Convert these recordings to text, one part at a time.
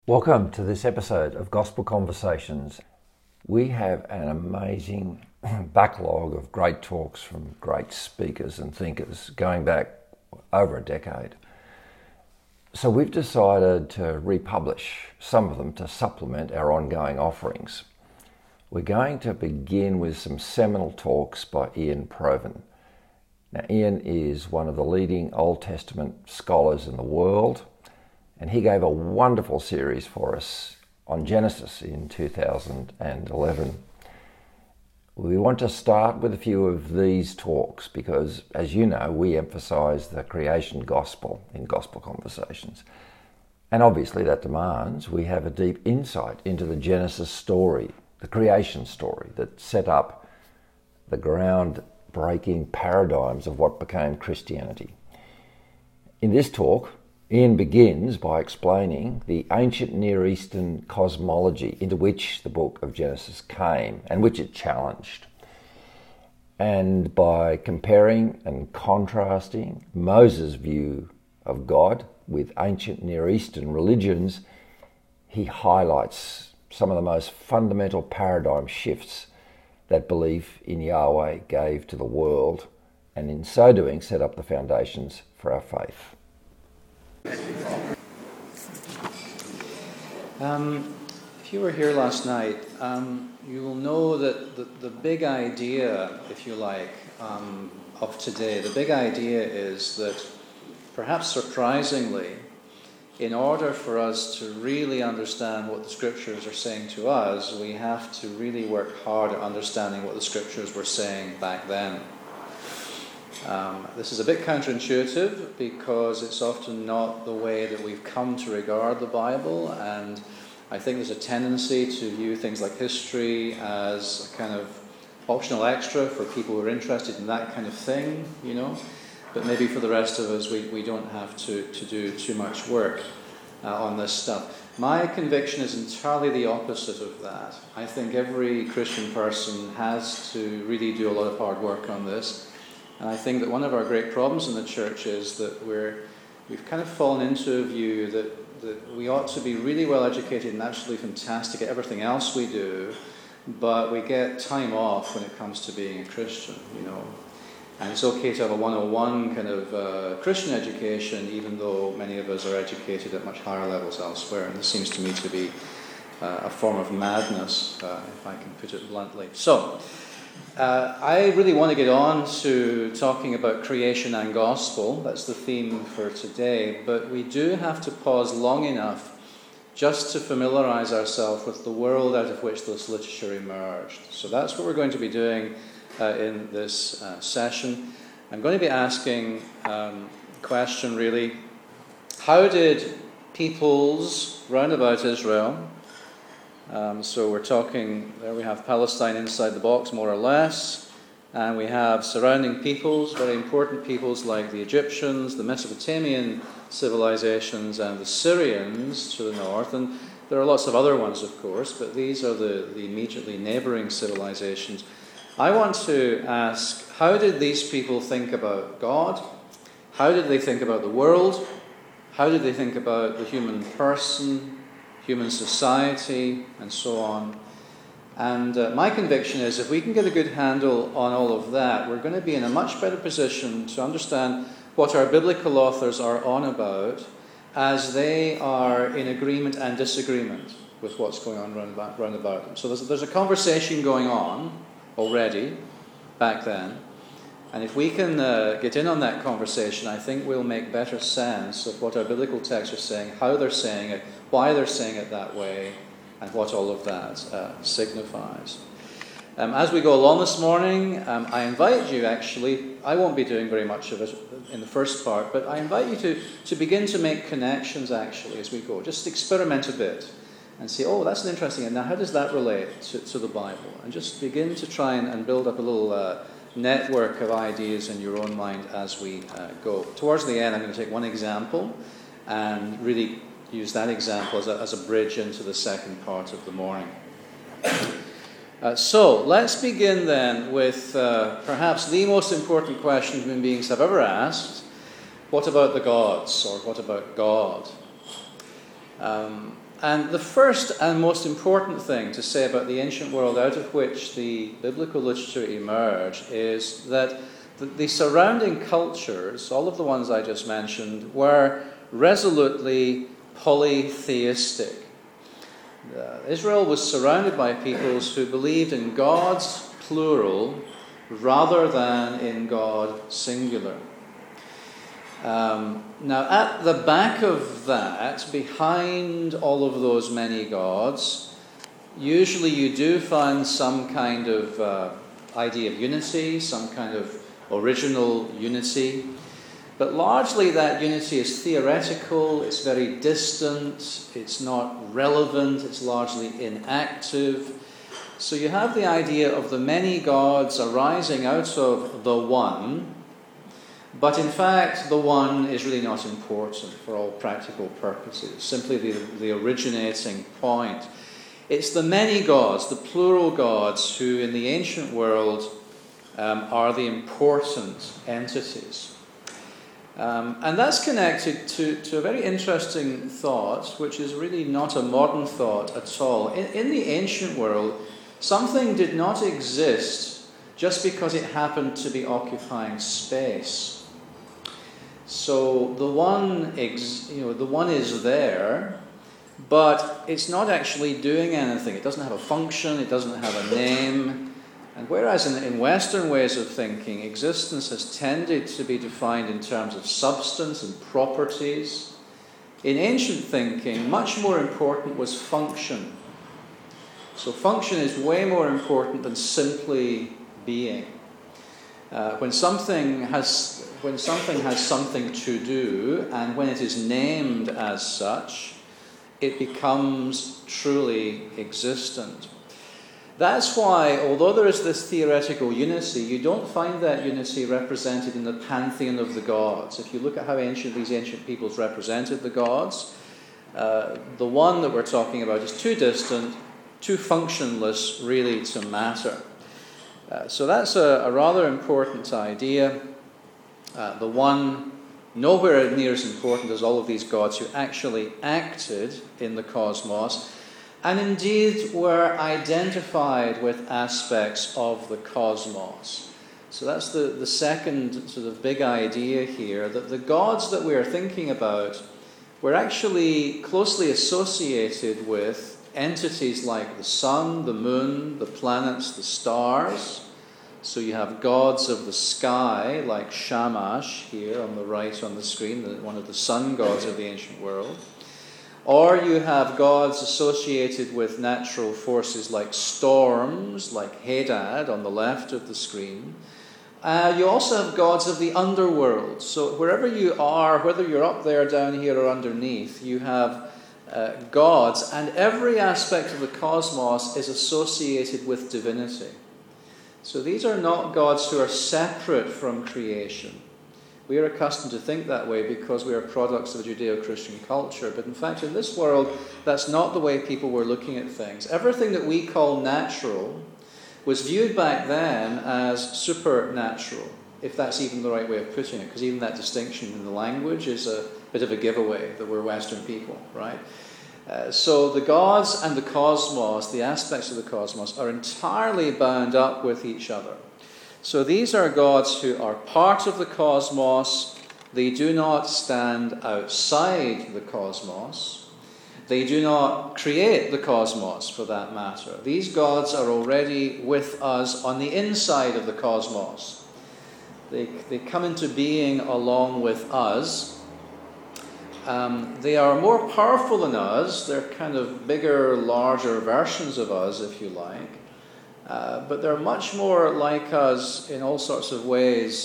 Welcome to this episode of Gospel Conversations. We have an amazing backlog of great talks from great speakers and thinkers going back over a decade. So we've decided to republish some of them to supplement our ongoing offerings. We're going to begin with some seminal talks by Ian Provan. Now, Ian is one of the leading Old Testament scholars in the world, and he gave a wonderful series for us on Genesis in 2011. We want to start with a few of these talks because, as you know, we emphasize the creation gospel in Gospel Conversations. And obviously that demands we have a deep insight into the Genesis story, the creation story that set up the ground-breaking paradigms of what became Christianity. In this talk, Ian begins by explaining the ancient Near Eastern cosmology into which the book of Genesis came and which it challenged. And by comparing and contrasting Moses' view of God with ancient Near Eastern religions, he highlights some of the most fundamental paradigm shifts that belief in Yahweh gave to the world, and in so doing set up the foundations for our faith. If you were here last night, you will know that the big idea, if you like, of today, the big idea is that, perhaps surprisingly, in order for us to really understand what the Scriptures are saying to us, we have to really work hard at understanding what the Scriptures were saying back then. This is a bit counterintuitive because it's often not the way that we've come to regard the Bible, and I think there's a tendency to view things like history as a kind of optional extra for people who are interested in that kind of thing, you know. But maybe for the rest of us, we don't have to do too much work on this stuff. My conviction is entirely the opposite of that. I think every Christian person has to really do a lot of hard work on this. And I think that one of our great problems in the church is that we've kind of fallen into a view that we ought to be really well educated and absolutely fantastic at everything else we do, but we get time off when it comes to being a Christian, you know. And it's okay to have a 101 kind of Christian education, even though many of us are educated at much higher levels elsewhere. And this seems to me to be a form of madness, if I can put it bluntly. So, I really want to get on to talking about creation and gospel. That's the theme for today. But we do have to pause long enough just to familiarize ourselves with the world out of which this literature emerged. So that's what we're going to be doing in this session. I'm going to be asking a question really. How did peoples round about Israel, so we're talking, there we have Palestine inside the box more or less, and we have surrounding peoples, very important peoples like the Egyptians, the Mesopotamian civilizations, and the Syrians to the north, and there are lots of other ones of course, but these are the immediately neighboring civilizations. I want to ask, how did these people think about God? How did they think about the world? How did they think about the human person, human society, and so on? And my conviction is if we can get a good handle on all of that, we're going to be in a much better position to understand what our biblical authors are on about as they are in agreement and disagreement with what's going on round about them. So there's a conversation going on already back then, and if we can get in on that conversation, I think we'll make better sense of what our biblical texts are saying, how they're saying it, why they're saying it that way, and what all of that signifies. As we go along this morning, I invite you actually, I won't be doing very much of it in the first part, but I invite you to begin to make connections actually as we go. Just experiment a bit and see, oh, that's an interesting, and now how does that relate to the Bible? And just begin to try and build up a little network of ideas in your own mind as we go. Towards the end, I'm going to take one example and really use that example as a bridge into the second part of the morning. So let's begin then with perhaps the most important question human beings have ever asked. What about the gods? Or what about God? And the first and most important thing to say about the ancient world out of which the biblical literature emerged is that the surrounding cultures, all of the ones I just mentioned, were resolutely polytheistic. Israel was surrounded by peoples who believed in gods, plural, rather than in God, singular. Now, at the back of that, behind all of those many gods, usually you do find some kind of idea of unity, some kind of original unity. But largely that unity is theoretical, it's very distant, it's not relevant, it's largely inactive. So you have the idea of the many gods arising out of the one, but in fact the one is really not important for all practical purposes. It's simply the originating point. It's the many gods, the plural gods, who in the ancient world are the important entities. And that's connected to a very interesting thought, which is really not a modern thought at all. In the ancient world, something did not exist just because it happened to be occupying space. So the one is there, but it's not actually doing anything. It doesn't have a function, it doesn't have a name. And whereas in Western ways of thinking, existence has tended to be defined in terms of substance and properties, in ancient thinking, much more important was function. So function is way more important than simply being. When something has something to do, and when it is named as such, it becomes truly existent. That's why, although there is this theoretical unity, you don't find that unity represented in the pantheon of the gods. If you look at how these ancient peoples represented the gods, the one that we're talking about is too distant, too functionless really to matter. So that's a rather important idea. The one nowhere near as important as all of these gods who actually acted in the cosmos, and indeed were identified with aspects of the cosmos. So that's the second sort of big idea here, that the gods that we are thinking about were actually closely associated with entities like the sun, the moon, the planets, the stars. So you have gods of the sky, like Shamash here on the right on the screen, one of the sun gods of the ancient world. Or you have gods associated with natural forces like storms, like Hadad on the left of the screen. You also have gods of the underworld. So wherever you are, whether you're up there, down here, or underneath, you have gods, and every aspect of the cosmos is associated with divinity. So these are not gods who are separate from creation. We are accustomed to think that way because we are products of a Judeo-Christian culture. But in fact, in this world, that's not the way people were looking at things. Everything that we call natural was viewed back then as supernatural, if that's even the right way of putting it, because even that distinction in the language is a bit of a giveaway that we're Western people, right? So the gods and the cosmos, the aspects of the cosmos, are entirely bound up with each other. So these are gods who are part of the cosmos. They do not stand outside the cosmos. They do not create the cosmos, for that matter. These gods are already with us on the inside of the cosmos. They come into being along with us. They are more powerful than us. They're kind of bigger, larger versions of us, if you like. But they're much more like us in all sorts of ways,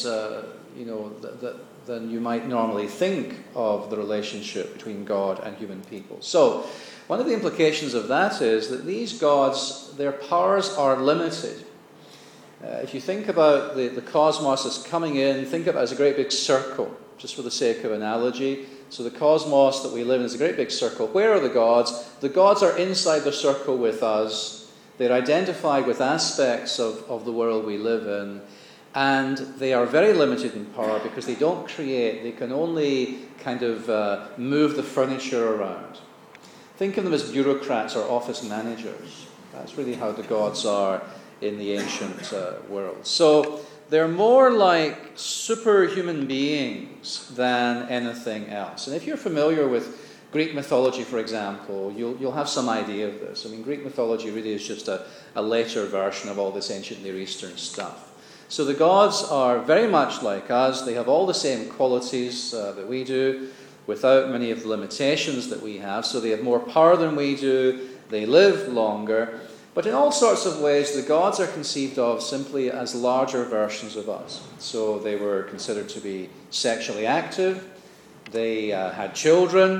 than you might normally think of the relationship between God and human people. So, one of the implications of that is that these gods, their powers are limited. If you think about the cosmos as coming in, think of it as a great big circle, just for the sake of analogy. So the cosmos that we live in is a great big circle. Where are the gods? The gods are inside the circle with us. They're identified with aspects of the world we live in, and they are very limited in power because they don't create. They can only kind of move the furniture around. Think of them as bureaucrats or office managers. That's really how the gods are in the ancient world. So they're more like superhuman beings than anything else. And if you're familiar with Greek mythology, for example, you'll have some idea of this. I mean, Greek mythology really is just a later version of all this ancient Near Eastern stuff. So the gods are very much like us. They have all the same qualities that we do, without many of the limitations that we have. So they have more power than we do. They live longer. But in all sorts of ways, the gods are conceived of simply as larger versions of us. So they were considered to be sexually active. They had children.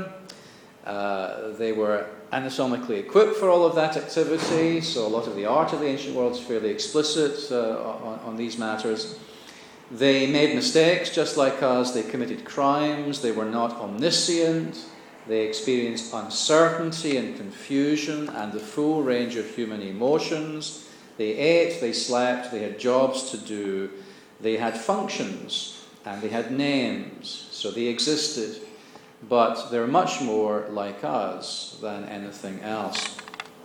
They were anatomically equipped for all of that activity. So a lot of the art of the ancient world is fairly explicit on these matters. They made mistakes just like us. They committed crimes. They were not omniscient. They experienced uncertainty and confusion and the full range of human emotions. They ate, they slept, they had jobs to do. They had functions and they had names. So they existed. But they're much more like us than anything else.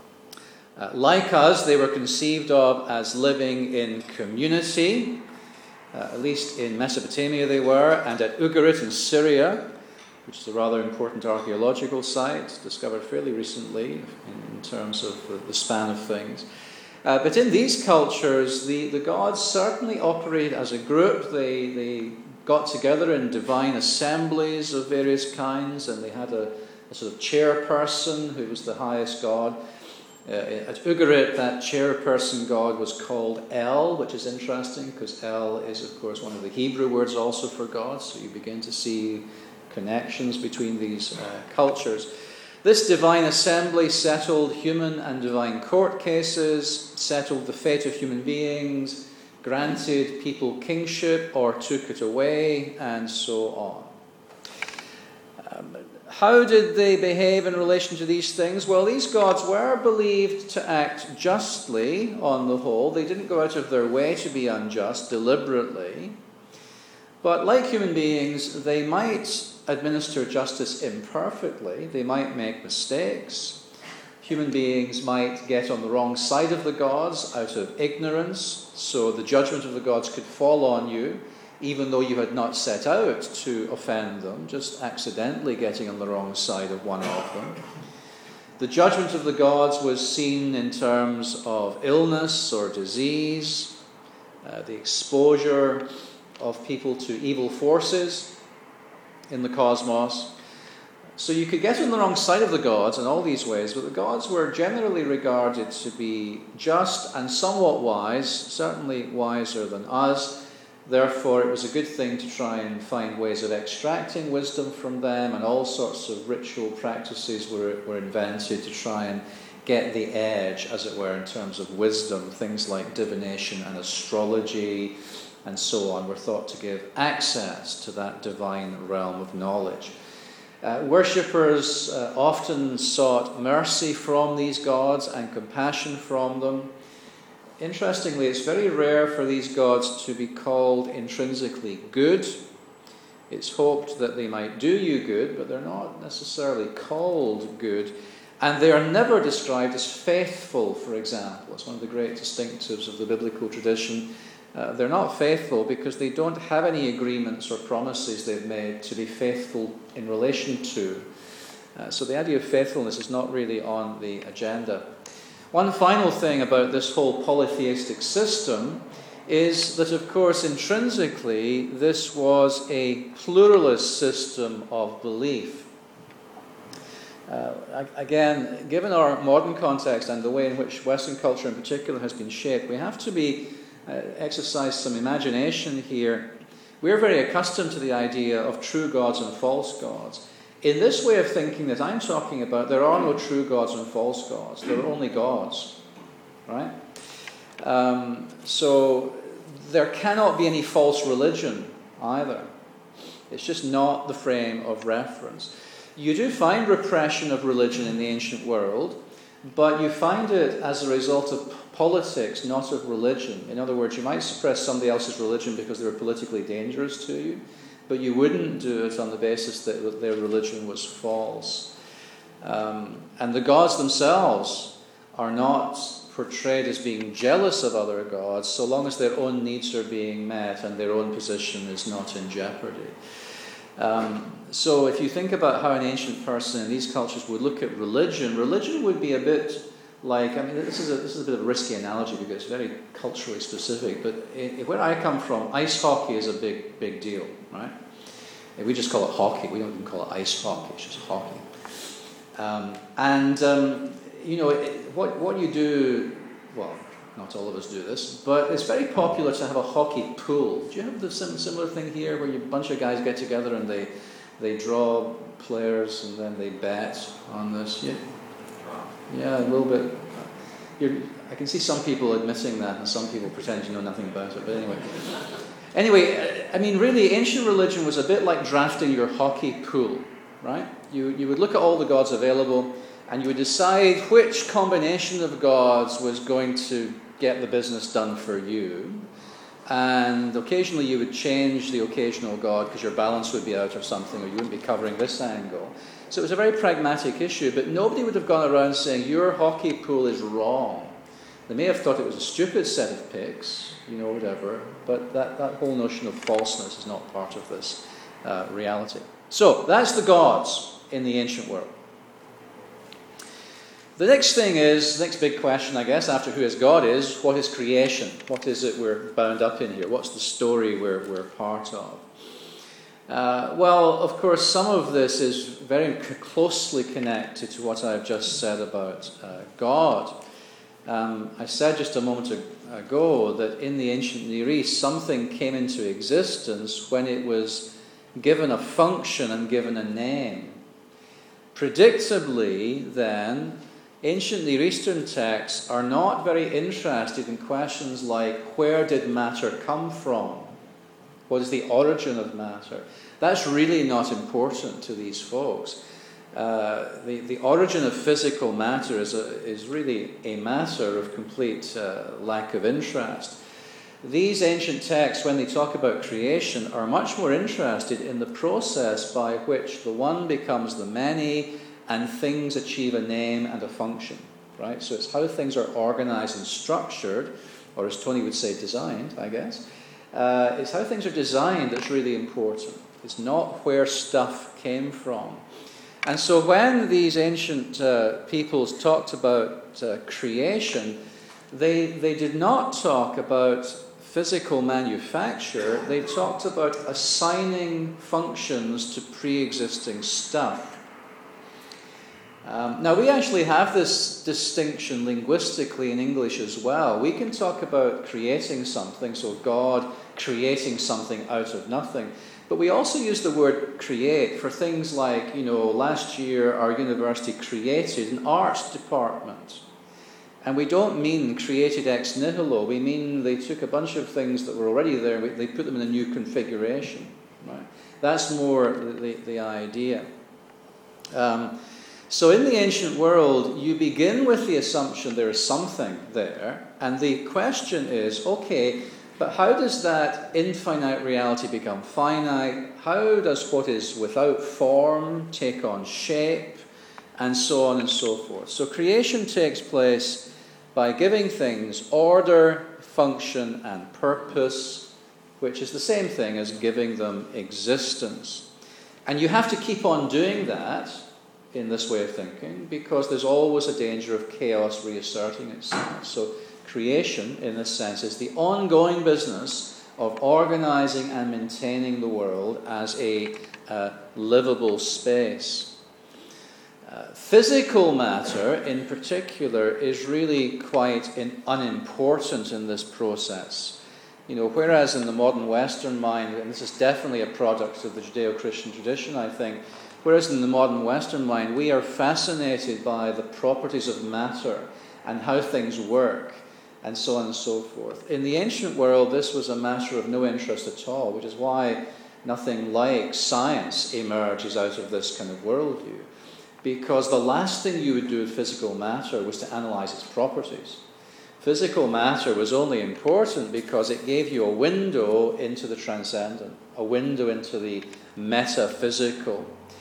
Like us, they were conceived of as living in community. At least in Mesopotamia they were, and at Ugarit in Syria, which is a rather important archaeological site, discovered fairly recently in terms of the span of things. But in these cultures, the gods certainly operated as a group. They got together in divine assemblies of various kinds, and they had a sort of chairperson who was the highest god. At Ugarit, that chairperson god was called El, which is interesting because El is, of course, one of the Hebrew words also for God, so you begin to see connections between these cultures. This divine assembly settled human and divine court cases, settled the fate of human beings, granted people kingship or took it away, and so on. How did they behave in relation to these things? Well, these gods were believed to act justly on the whole. They didn't go out of their way to be unjust deliberately. But like human beings, they might administer justice imperfectly. They might make mistakes. Human beings might get on the wrong side of the gods out of ignorance, so the judgment of the gods could fall on you, even though you had not set out to offend them, just accidentally getting on the wrong side of one of them. The judgment of the gods was seen in terms of illness or disease, the exposure of people to evil forces in the cosmos. So you could get on the wrong side of the gods in all these ways, but the gods were generally regarded to be just and somewhat wise, certainly wiser than us. Therefore, it was a good thing to try and find ways of extracting wisdom from them, and all sorts of ritual practices were invented to try and get the edge, as it were, in terms of wisdom. Things like divination and astrology and so on were thought to give access to that divine realm of knowledge. Worshippers often sought mercy from these gods and compassion from them. Interestingly, it's very rare for these gods to be called intrinsically good. It's hoped that they might do you good, but they're not necessarily called good. And they are never described as faithful, for example. It's one of the great distinctives of the biblical tradition. They're not faithful because they don't have any agreements or promises they've made to be faithful in relation to. So the idea of faithfulness is not really on the agenda. One final thing about this whole polytheistic system is that, of course, intrinsically, this was a pluralist system of belief. Again, given our modern context and the way in which Western culture in particular has been shaped, we have to exercise some imagination here. We're very accustomed to the idea of true gods and false gods. In this way of thinking that I'm talking about, there are no true gods and false gods. There are only gods, right? So there cannot be any false religion either. It's just not the frame of reference. You do find repression of religion in the ancient world, but you find it as a result of politics, not of religion. In other words, you might suppress somebody else's religion because they were politically dangerous to you, but you wouldn't do it on the basis that their religion was false. And the gods themselves are not portrayed as being jealous of other gods so long as their own needs are being met and their own position is not in jeopardy. So if you think about how an ancient person in these cultures would look at religion, religion would be a bit like, I mean, this is a bit of a risky analogy because it's very culturally specific, but where I come from, ice hockey is a big deal, right? We just call it hockey. We don't even call it ice hockey. It's just hockey. What you do, well, not all of us do this, but it's very popular to have a hockey pool. Do you have the similar thing here where a bunch of guys get together and they draw players and then they bet on this? Yeah, a little bit. I can see some people admitting that and some people pretend to know nothing about it, but anyway, I mean, really, ancient religion was a bit like drafting your hockey pool, right? You would look at all the gods available and you would decide which combination of gods was going to get the business done for you. And occasionally you would change the occasional god because your balance would be out or something, or you wouldn't be covering this angle. So it was a very pragmatic issue, but nobody would have gone around saying, your hockey pool is wrong. They may have thought it was a stupid set of picks, whatever, but that whole notion of falseness is not part of this reality. So that's the gods in the ancient world. The next big question, I guess, after who is God is, what is creation? What is it we're bound up in here? What's the story we're part of? Well, of course, some of this is very closely connected to what I've just said about God. I said just a moment ago that in the ancient Near East, something came into existence when it was given a function and given a name. Predictably, then, ancient Near Eastern texts are not very interested in questions like, where did matter come from? What is the origin of matter? That's really not important to these folks. The origin of physical matter is really a matter of complete lack of interest. These ancient texts, when they talk about creation, are much more interested in the process by which the one becomes the many and things achieve a name and a function, right? So it's how things are organized and structured, or as Tony would say, designed, I guess. It's how things are designed that's really important. It's not where stuff came from. And so when these ancient peoples talked about creation, they did not talk about physical manufacture. They talked about assigning functions to pre-existing stuff. Now, we actually have this distinction linguistically in English as well. We can talk about creating something, so God creating something out of nothing. But we also use the word create for things like, last year our university created an arts department. And we don't mean created ex nihilo. We mean they took a bunch of things that were already there, they put them in a new configuration. Right? That's more the idea. So in the ancient world, you begin with the assumption there is something there, and the question is, okay, but how does that infinite reality become finite? How does what is without form take on shape? And so on and so forth. So creation takes place by giving things order, function, and purpose, which is the same thing as giving them existence. And you have to keep on doing that in this way of thinking, because there's always a danger of chaos reasserting itself. So creation, in this sense, is the ongoing business of organizing and maintaining the world as a livable space. Physical matter, in particular, is really quite unimportant in this process. Whereas in the modern Western mind, and this is definitely a product of the Judeo-Christian tradition, I think, whereas in the modern Western mind, we are fascinated by the properties of matter and how things work, and so on and so forth. In the ancient world, this was a matter of no interest at all, which is why nothing like science emerges out of this kind of worldview. Because the last thing you would do with physical matter was to analyze its properties. Physical matter was only important because it gave you a window into the transcendent, a window into the metaphysical.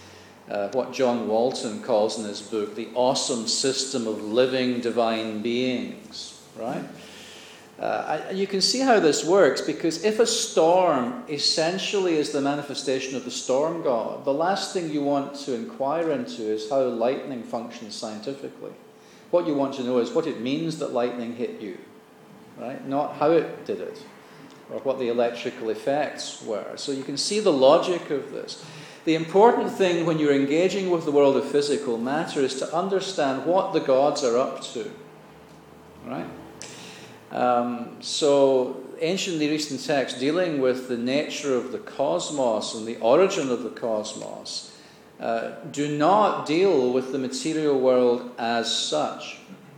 what John Walton calls in his book the awesome system of living divine beings, right? You can see how this works, because if a storm essentially is the manifestation of the storm god, the last thing you want to inquire into is how lightning functions scientifically. What you want to know is what it means that lightning hit you, right? Not how it did it, or what the electrical effects were. So you can see the logic of this. The important thing when you're engaging with the world of physical matter is to understand what the gods are up to, right? So ancient Near Eastern texts dealing with the nature of the cosmos and the origin of the cosmos do not deal with the material world as such.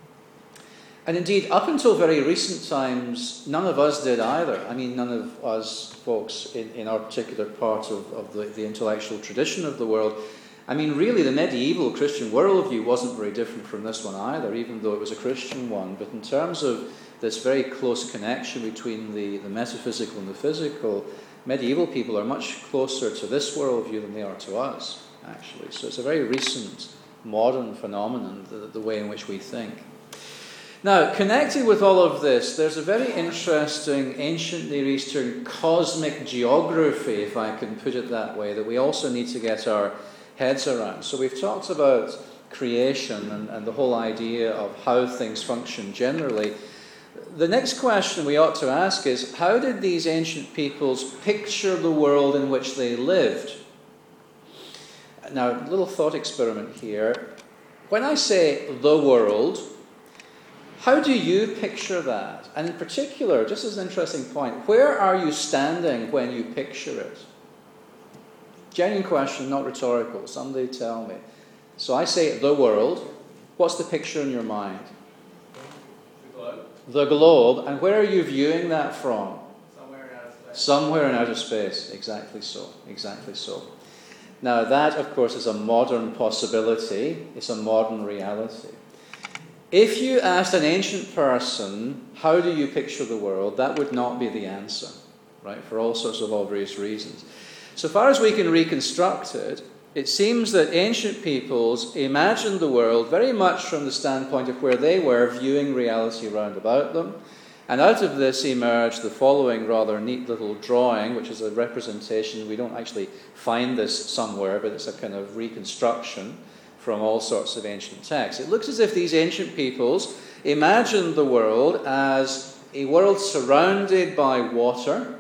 And indeed, up until very recent times, none of us did either. I mean, none of us folks in our particular part of the intellectual tradition of the world. I mean, really, the medieval Christian worldview wasn't very different from this one either, even though it was a Christian one. But in terms of this very close connection between the metaphysical and the physical, medieval people are much closer to this worldview than they are to us, actually. So it's a very recent, modern phenomenon, the way in which we think. Now, connected with all of this, there's a very interesting ancient Near Eastern cosmic geography, if I can put it that way, that we also need to get our heads around. So we've talked about creation and the whole idea of how things function generally. The next question we ought to ask is, how did these ancient peoples picture the world in which they lived? Now, a little thought experiment here. When I say the world, how do you picture that? And in particular, just as an interesting point, where are you standing when you picture it? Genuine question, not rhetorical. Somebody tell me. So I say the world. What's the picture in your mind? The globe. The globe. And where are you viewing that from? Somewhere in outer space. Somewhere in outer space. Exactly so. Exactly so. Now that, of course, is a modern possibility. It's a modern reality. If you asked an ancient person, how do you picture the world, that would not be the answer, right, for all sorts of obvious reasons. So far as we can reconstruct it, it seems that ancient peoples imagined the world very much from the standpoint of where they were viewing reality round about them. And out of this emerged the following rather neat little drawing, which is a representation. We don't actually find this somewhere, but it's a kind of reconstruction from all sorts of ancient texts. It looks as if these ancient peoples imagined the world as a world surrounded by water,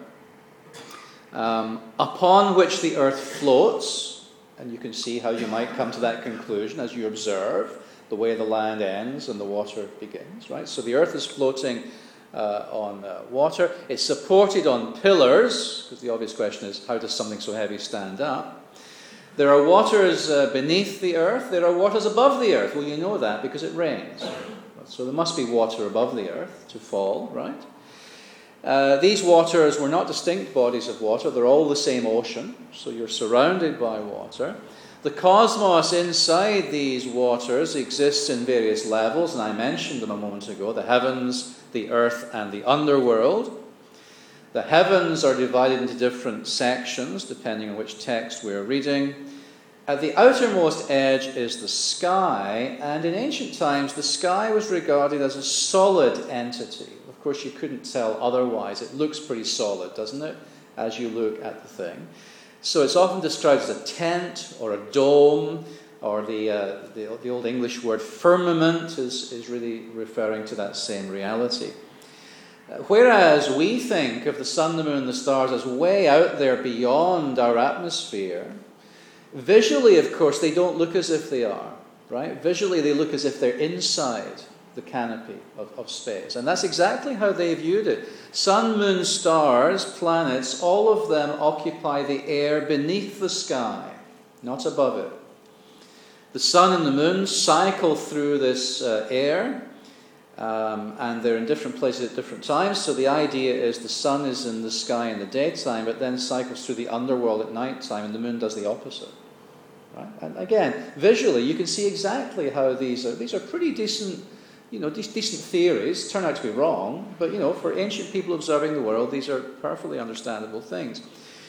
upon which the earth floats, and you can see how you might come to that conclusion as you observe the way the land ends and the water begins, right? So the earth is floating on water. It's supported on pillars, because the obvious question is, how does something so heavy stand up? There are waters beneath the earth. There are waters above the earth. Well, you know that because it rains. So there must be water above the earth to fall, right? These waters were not distinct bodies of water. They're all the same ocean. So you're surrounded by water. The cosmos inside these waters exists in various levels, and I mentioned them a moment ago. The heavens, the earth, and the underworld. The heavens are divided into different sections, depending on which text we're reading. At the outermost edge is the sky, and in ancient times, the sky was regarded as a solid entity. Of course, you couldn't tell otherwise. It looks pretty solid, doesn't it, as you look at the thing? So it's often described as a tent or a dome, or the Old English word firmament is really referring to that same reality. Whereas we think of the sun, the moon, and the stars as way out there beyond our atmosphere, visually, of course, they don't look as if they are, right? Visually, they look as if they're inside the canopy of space. And that's exactly how they viewed it. Sun, moon, stars, planets, all of them occupy the air beneath the sky, not above it. The sun and the moon cycle through this air, and they're in different places at different times. So the idea is the sun is in the sky in the daytime, but then cycles through the underworld at night time, and the moon does the opposite. Right? And again, visually, you can see exactly how these are pretty decent, decent theories. Turn out to be wrong, but for ancient people observing the world, these are perfectly understandable things.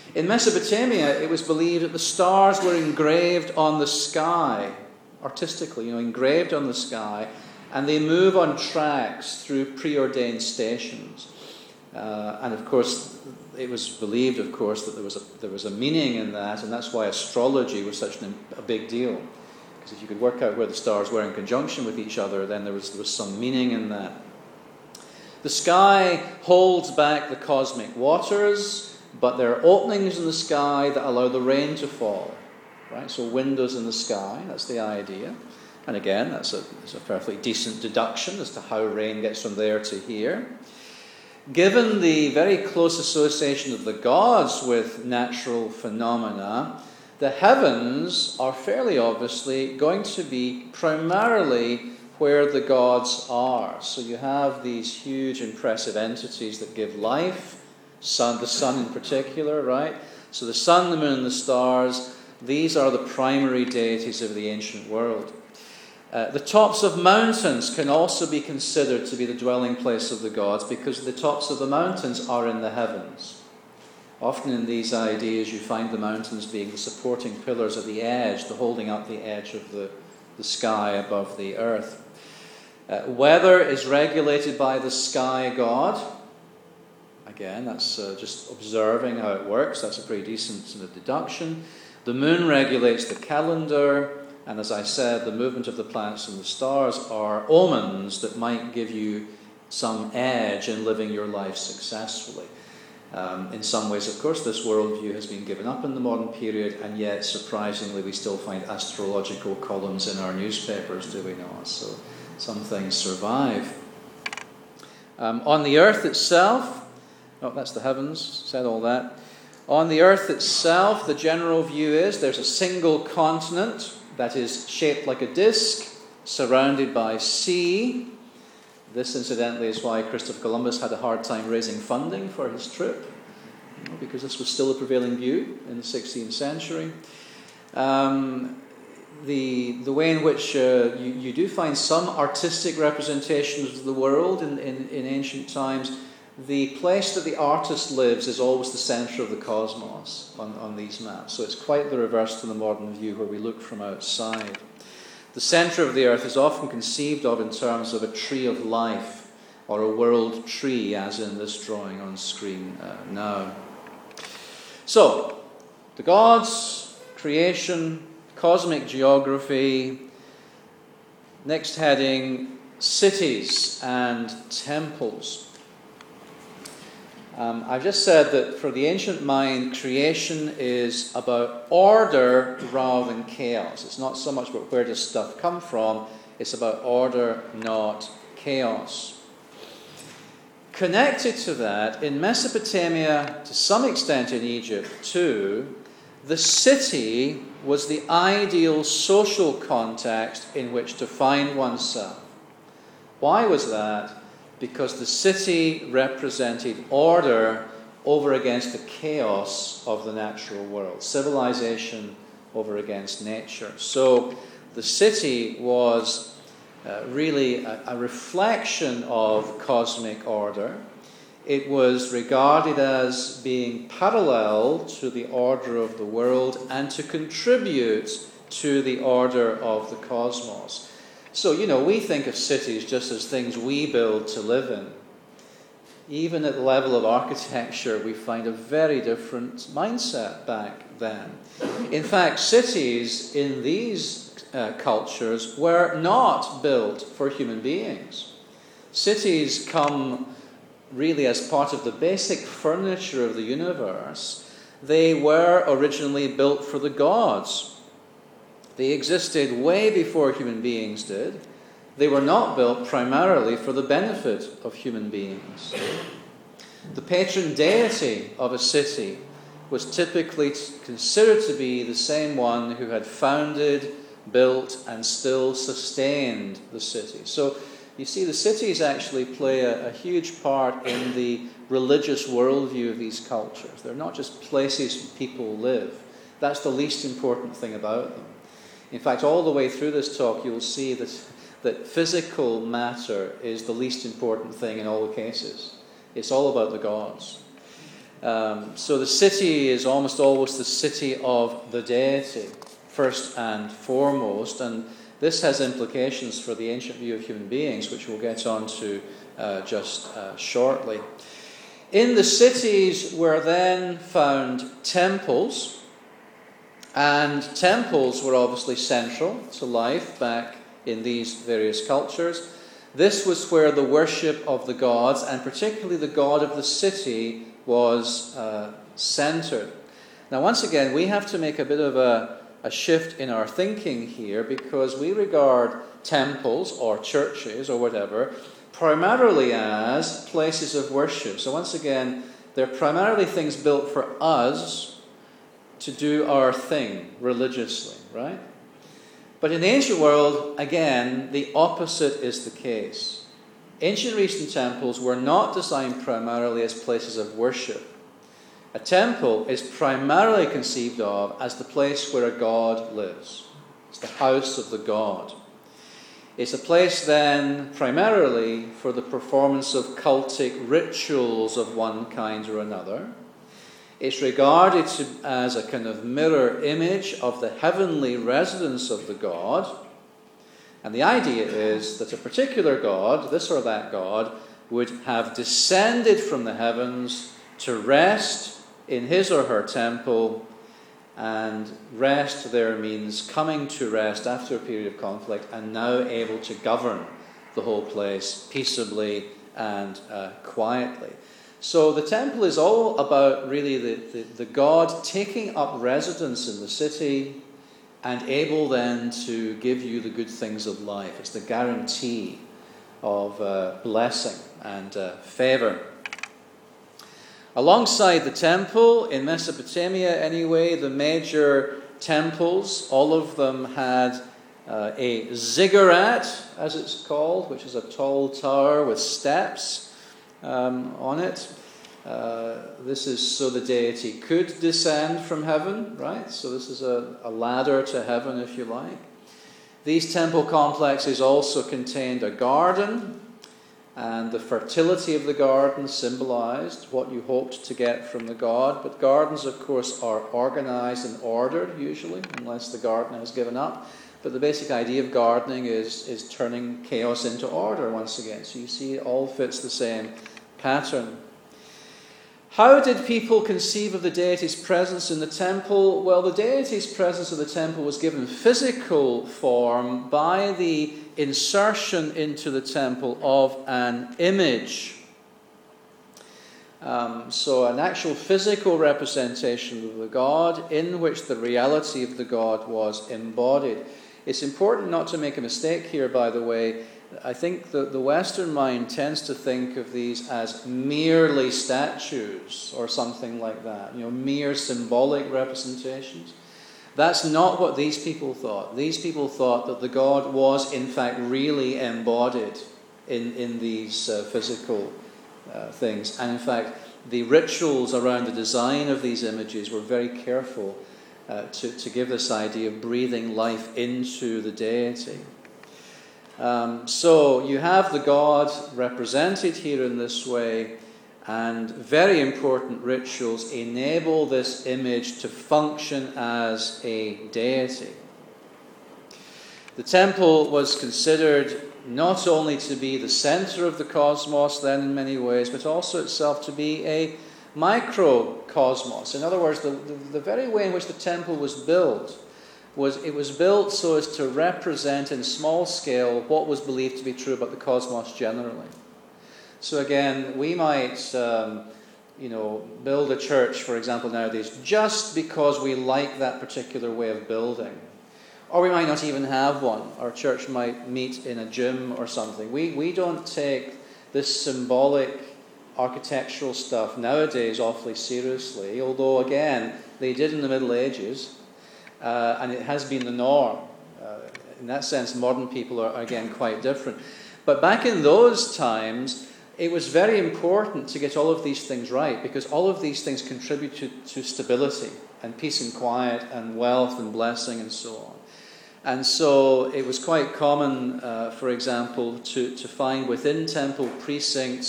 In Mesopotamia, it was believed that the stars were engraved on the sky, artistically, engraved on the sky, and they move on tracks through preordained stations. And of course, it was believed, of course, that there was a meaning in that, and that's why astrology was such a big deal. Because if you could work out where the stars were in conjunction with each other, then there was some meaning in that. The sky holds back the cosmic waters, but there are openings in the sky that allow the rain to fall. Right? So windows in the sky, that's the idea. And again, that's a perfectly decent deduction as to how rain gets from there to here. Given the very close association of the gods with natural phenomena, the heavens are fairly obviously going to be primarily where the gods are. So you have these huge, impressive entities that give life, the sun in particular, right? So the sun, the moon, and the stars, these are the primary deities of the ancient world. The tops of mountains can also be considered to be the dwelling place of the gods because the tops of the mountains are in the heavens. Often in these ideas you find the mountains being the supporting pillars of the edge, the holding up the edge of the sky above the earth. Weather is regulated by the sky god. Again, that's just observing how it works. That's a pretty decent sort of deduction. The moon regulates the calendar. And as I said, the movement of the planets and the stars are omens that might give you some edge in living your life successfully. In some ways, of course, this worldview has been given up in the modern period, and yet, surprisingly, we still find astrological columns in our newspapers, do we not? So some things survive. On the earth itself, that's the heavens, said all that. On the earth itself, the general view is there's a single continent that is shaped like a disc, surrounded by sea. This, incidentally, is why Christopher Columbus had a hard time raising funding for his trip, because this was still a prevailing view in the 16th century. The way in which you do find some artistic representations of the world in ancient times, the place that the artist lives is always the centre of the cosmos on these maps. So it's quite the reverse to the modern view where we look from outside. The centre of the earth is often conceived of in terms of a tree of life or a world tree, as in this drawing on screen now. So, the gods, creation, cosmic geography. Next heading, cities and temples. I've just said that for the ancient mind, creation is about order rather than chaos. It's not so much about where does stuff come from, it's about order, not chaos. Connected to that, in Mesopotamia, to some extent in Egypt too, the city was the ideal social context in which to find oneself. Why was that? Because the city represented order over against the chaos of the natural world. Civilization over against nature. So the city was really a reflection of cosmic order. It was regarded as being parallel to the order of the world and to contribute to the order of the cosmos. So, we think of cities just as things we build to live in. Even at the level of architecture, we find a very different mindset back then. In fact, cities in these cultures were not built for human beings. Cities come really as part of the basic furniture of the universe. They were originally built for the gods. They existed way before human beings did. They were not built primarily for the benefit of human beings. The patron deity of a city was typically considered to be the same one who had founded, built, and still sustained the city. So you see, the cities actually play a huge part in the religious worldview of these cultures. They're not just places people live. That's the least important thing about them. In fact, all the way through this talk, you'll see that physical matter is the least important thing in all the cases. It's all about the gods. So the city is almost always the city of the deity, first and foremost, and this has implications for the ancient view of human beings, which we'll get on to just shortly. In the cities were then found temples, and temples were obviously central to life back in these various cultures. This was where the worship of the gods, and particularly the god of the city, was centered. Now, once again, we have to make a bit of a shift in our thinking here, because we regard temples or churches or whatever primarily as places of worship. So once again, they're primarily things built for us to do our thing religiously, right? But in the ancient world, again, the opposite is the case. Ancient Eastern temples were not designed primarily as places of worship. A temple is primarily conceived of as the place where a god lives. It's the house of the god. It's a place then primarily for the performance of cultic rituals of one kind or another. It's regarded as a kind of mirror image of the heavenly residence of the god. And the idea is that a particular god, this or that god, would have descended from the heavens to rest in his or her temple, and rest there means coming to rest after a period of conflict and now able to govern the whole place peaceably and quietly. So the temple is all about really the god taking up residence in the city and able then to give you the good things of life. It's the guarantee of blessing and favor. Alongside the temple, in Mesopotamia anyway, the major temples, all of them had a ziggurat, as it's called, which is a tall tower with steps on it. This is so the deity could descend from heaven, right? So this is a ladder to heaven, if you like. These temple complexes also contained a garden, and the fertility of the garden symbolized what you hoped to get from the god. But gardens, of course, are organized and ordered, usually, unless the gardener has given up. But the basic idea of gardening is turning chaos into order once again. So you see it all fits the same pattern. How did people conceive of the deity's presence in the temple? Well, the deity's presence in the temple was given physical form by the insertion into the temple of an image. So an actual physical representation of the god in which the reality of the god was embodied. It's important not to make a mistake here, by the way. I think the Western mind tends to think of these as merely statues or something like that, mere symbolic representations. That's not what these people thought. These people thought that the god was, in fact, really embodied in these physical things. And in fact, the rituals around the design of these images were very careful to give this idea of breathing life into the deity. So you have the god represented here in this way, and very important rituals enable this image to function as a deity. The temple was considered not only to be the center of the cosmos then in many ways, but also itself to be a microcosmos. In other words, the very way in which the temple was built was built so as to represent in small scale what was believed to be true about the cosmos generally. So again, we might, build a church, for example, nowadays, just because we like that particular way of building. Or we might not even have one. Our church might meet in a gym or something. We don't take this symbolic architectural stuff nowadays awfully seriously, although, again, they did in the Middle Ages, and it has been the norm. In that sense, modern people are, again, quite different. But back in those times, it was very important to get all of these things right, because all of these things contribute to stability and peace and quiet and wealth and blessing and so on. And so it was quite common, for example, to find within temple precincts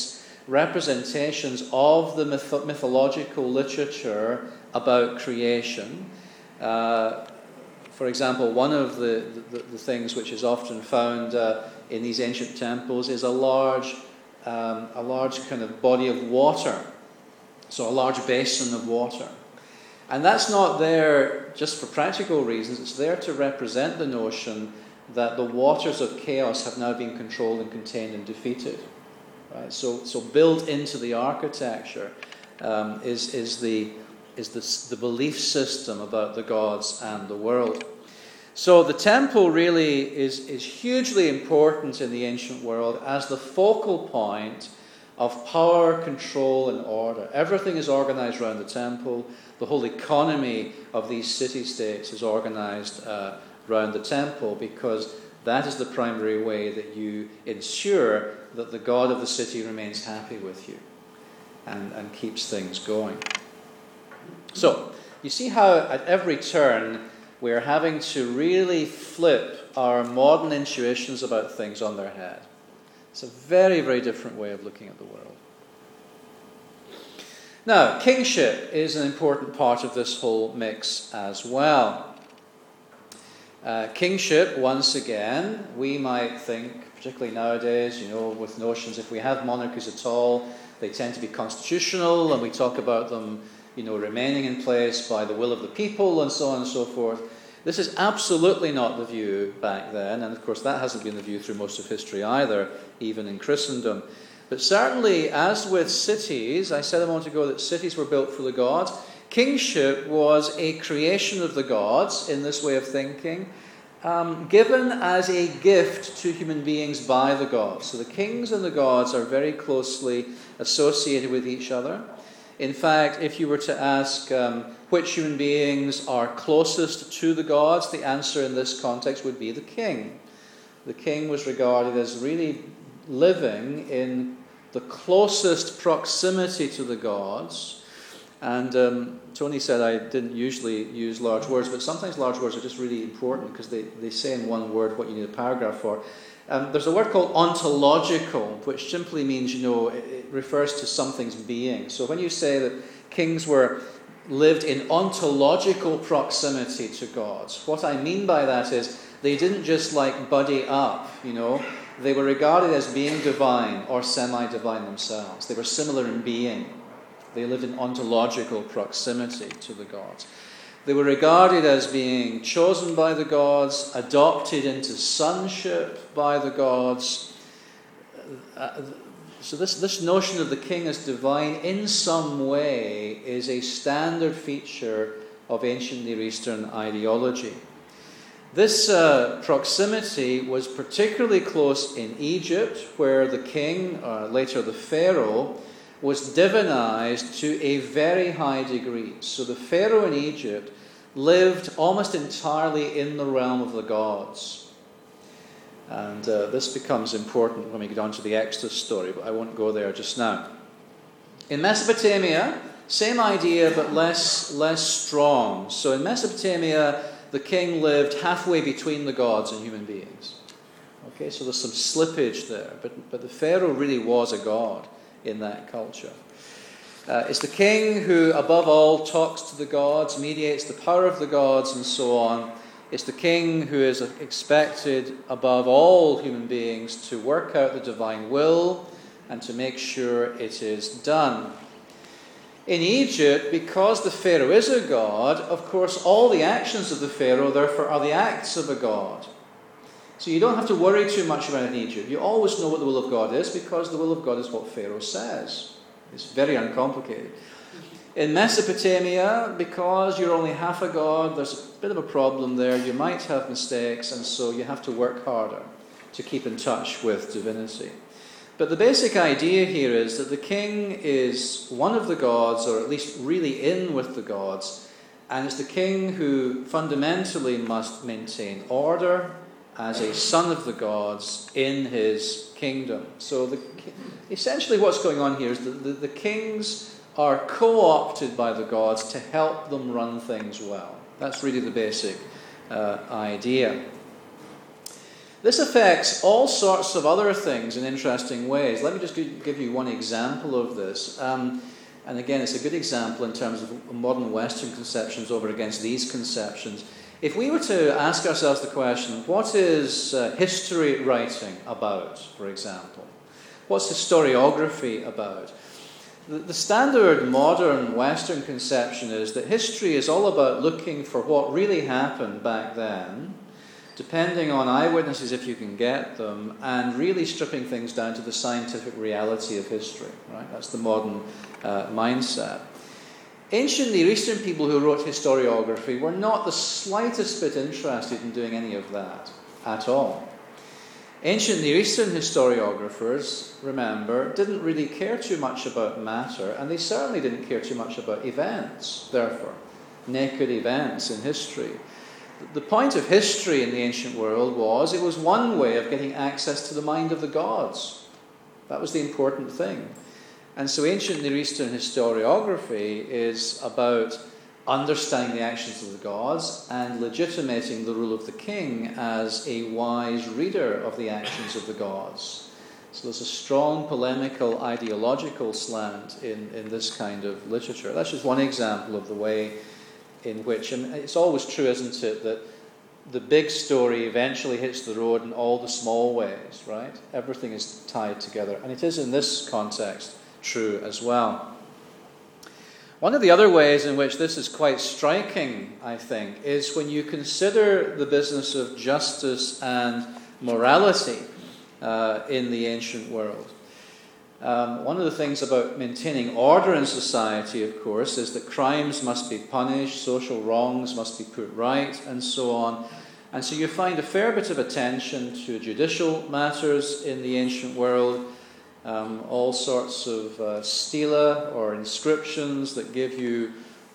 representations of the mythological literature about creation. For example, one of the things which is often found in these ancient temples is a large kind of body of water, so a large basin of water. And that's not there just for practical reasons, it's there to represent the notion that the waters of chaos have now been controlled and contained and defeated. Right? So built into the architecture is the belief system about the gods and the world. So the temple really is hugely important in the ancient world as the focal point of power, control, and order. Everything is organized around the temple. The whole economy of these city-states is organized around the temple, because that is the primary way that you ensure that the god of the city remains happy with you and keeps things going. So, you see how at every turn we're having to really flip our modern intuitions about things on their head. It's a very, very different way of looking at the world. Now, kingship is an important part of this whole mix as well. Kingship, once again, we might think, particularly nowadays, with notions, if we have monarchies at all, they tend to be constitutional, and we talk about them, remaining in place by the will of the people, and so on and so forth. This is absolutely not the view back then, and of course that hasn't been the view through most of history either, even in Christendom. But certainly, as with cities, I said a moment ago that cities were built for the gods. Kingship was a creation of the gods in this way of thinking, given as a gift to human beings by the gods. So the kings and the gods are very closely associated with each other. In fact, if you were to ask which human beings are closest to the gods, the answer in this context would be the king. The king was regarded as really living in the closest proximity to the gods. And Tony said I didn't usually use large words, but sometimes large words are just really important because they say in one word what you need a paragraph for. There's a word called ontological, which simply means, it refers to something's being. So when you say that kings lived in ontological proximity to gods, what I mean by that is they didn't just buddy up, They were regarded as being divine or semi-divine themselves. They were similar in being. They lived in ontological proximity to the gods. They were regarded as being chosen by the gods, adopted into sonship by the gods. So this notion of the king as divine in some way is a standard feature of ancient Near Eastern ideology. This proximity was particularly close in Egypt, where the king, later the pharaoh, was divinized to a very high degree. So the pharaoh in Egypt lived almost entirely in the realm of the gods. And this becomes important when we get on to the Exodus story, but I won't go there just now. In Mesopotamia, same idea, but less strong. So in Mesopotamia, the king lived halfway between the gods and human beings. Okay, so there's some slippage there, but the pharaoh really was a god in that culture. It's the king who, above all, talks to the gods, mediates the power of the gods, and so on. It's the king who is expected, above all human beings, to work out the divine will and to make sure it is done. In Egypt, because the pharaoh is a god, of course, all the actions of the pharaoh, therefore, are the acts of a god. So you don't have to worry too much about it in Egypt. You always know what the will of God is, because the will of God is what Pharaoh says. It's very uncomplicated. In Mesopotamia, because you're only half a god, there's a bit of a problem there. You might have mistakes, and so you have to work harder to keep in touch with divinity. But the basic idea here is that the king is one of the gods, or at least really in with the gods, and it's the king who fundamentally must maintain order as a son of the gods in his kingdom. So essentially what's going on here is that the kings are co-opted by the gods to help them run things well. That's really the basic idea. This affects all sorts of other things in interesting ways. Let me just give you one example of this. And again, it's a good example in terms of modern Western conceptions over against these conceptions. If we were to ask ourselves the question, what is history writing about, for example? What's historiography about? The standard modern Western conception is that history is all about looking for what really happened back then, depending on eyewitnesses if you can get them, and really stripping things down to the scientific reality of history. Right? That's the modern mindset. Ancient Near Eastern people who wrote historiography were not the slightest bit interested in doing any of that at all. Ancient Near Eastern historiographers, remember, didn't really care too much about matter, and they certainly didn't care too much about events, therefore, naked events in history. The point of history in the ancient world was it was one way of getting access to the mind of the gods. That was the important thing. And so ancient Near Eastern historiography is about understanding the actions of the gods and legitimating the rule of the king as a wise reader of the actions of the gods. So there's a strong polemical, ideological slant in this kind of literature. That's just one example of the way in which, and it's always true, isn't it, that the big story eventually hits the road in all the small ways, right? Everything is tied together. And it is in this context true as well. One of the other ways in which this is quite striking, I think, is when you consider the business of justice and morality in the ancient world. One of the things about maintaining order in society, of course, is that crimes must be punished, social wrongs must be put right, and so on. And so you find a fair bit of attention to judicial matters in the ancient world. All sorts of stela or inscriptions that give you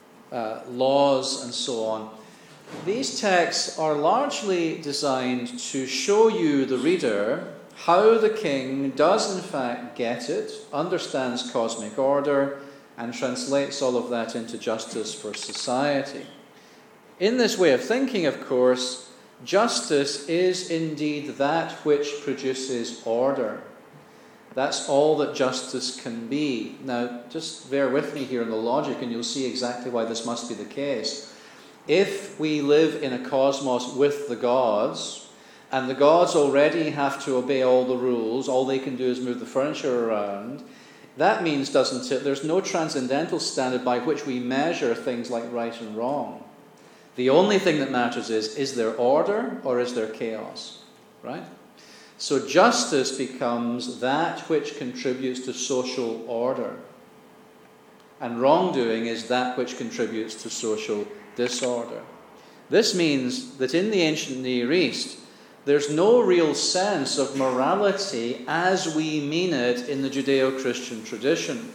laws and so on. These texts are largely designed to show you, the reader, how the king does in fact get it, understands cosmic order, and translates all of that into justice for society. In this way of thinking, of course, justice is indeed that which produces order. That's all that justice can be. Now, just bear with me here in the logic, and you'll see exactly why this must be the case. If we live in a cosmos with the gods, and the gods already have to obey all the rules, all they can do is move the furniture around, that means, doesn't it, there's no transcendental standard by which we measure things like right and wrong. The only thing that matters is there order or is there chaos? Right? So justice becomes that which contributes to social order. And wrongdoing is that which contributes to social disorder. This means that in the ancient Near East, there's no real sense of morality as we mean it in the Judeo-Christian tradition.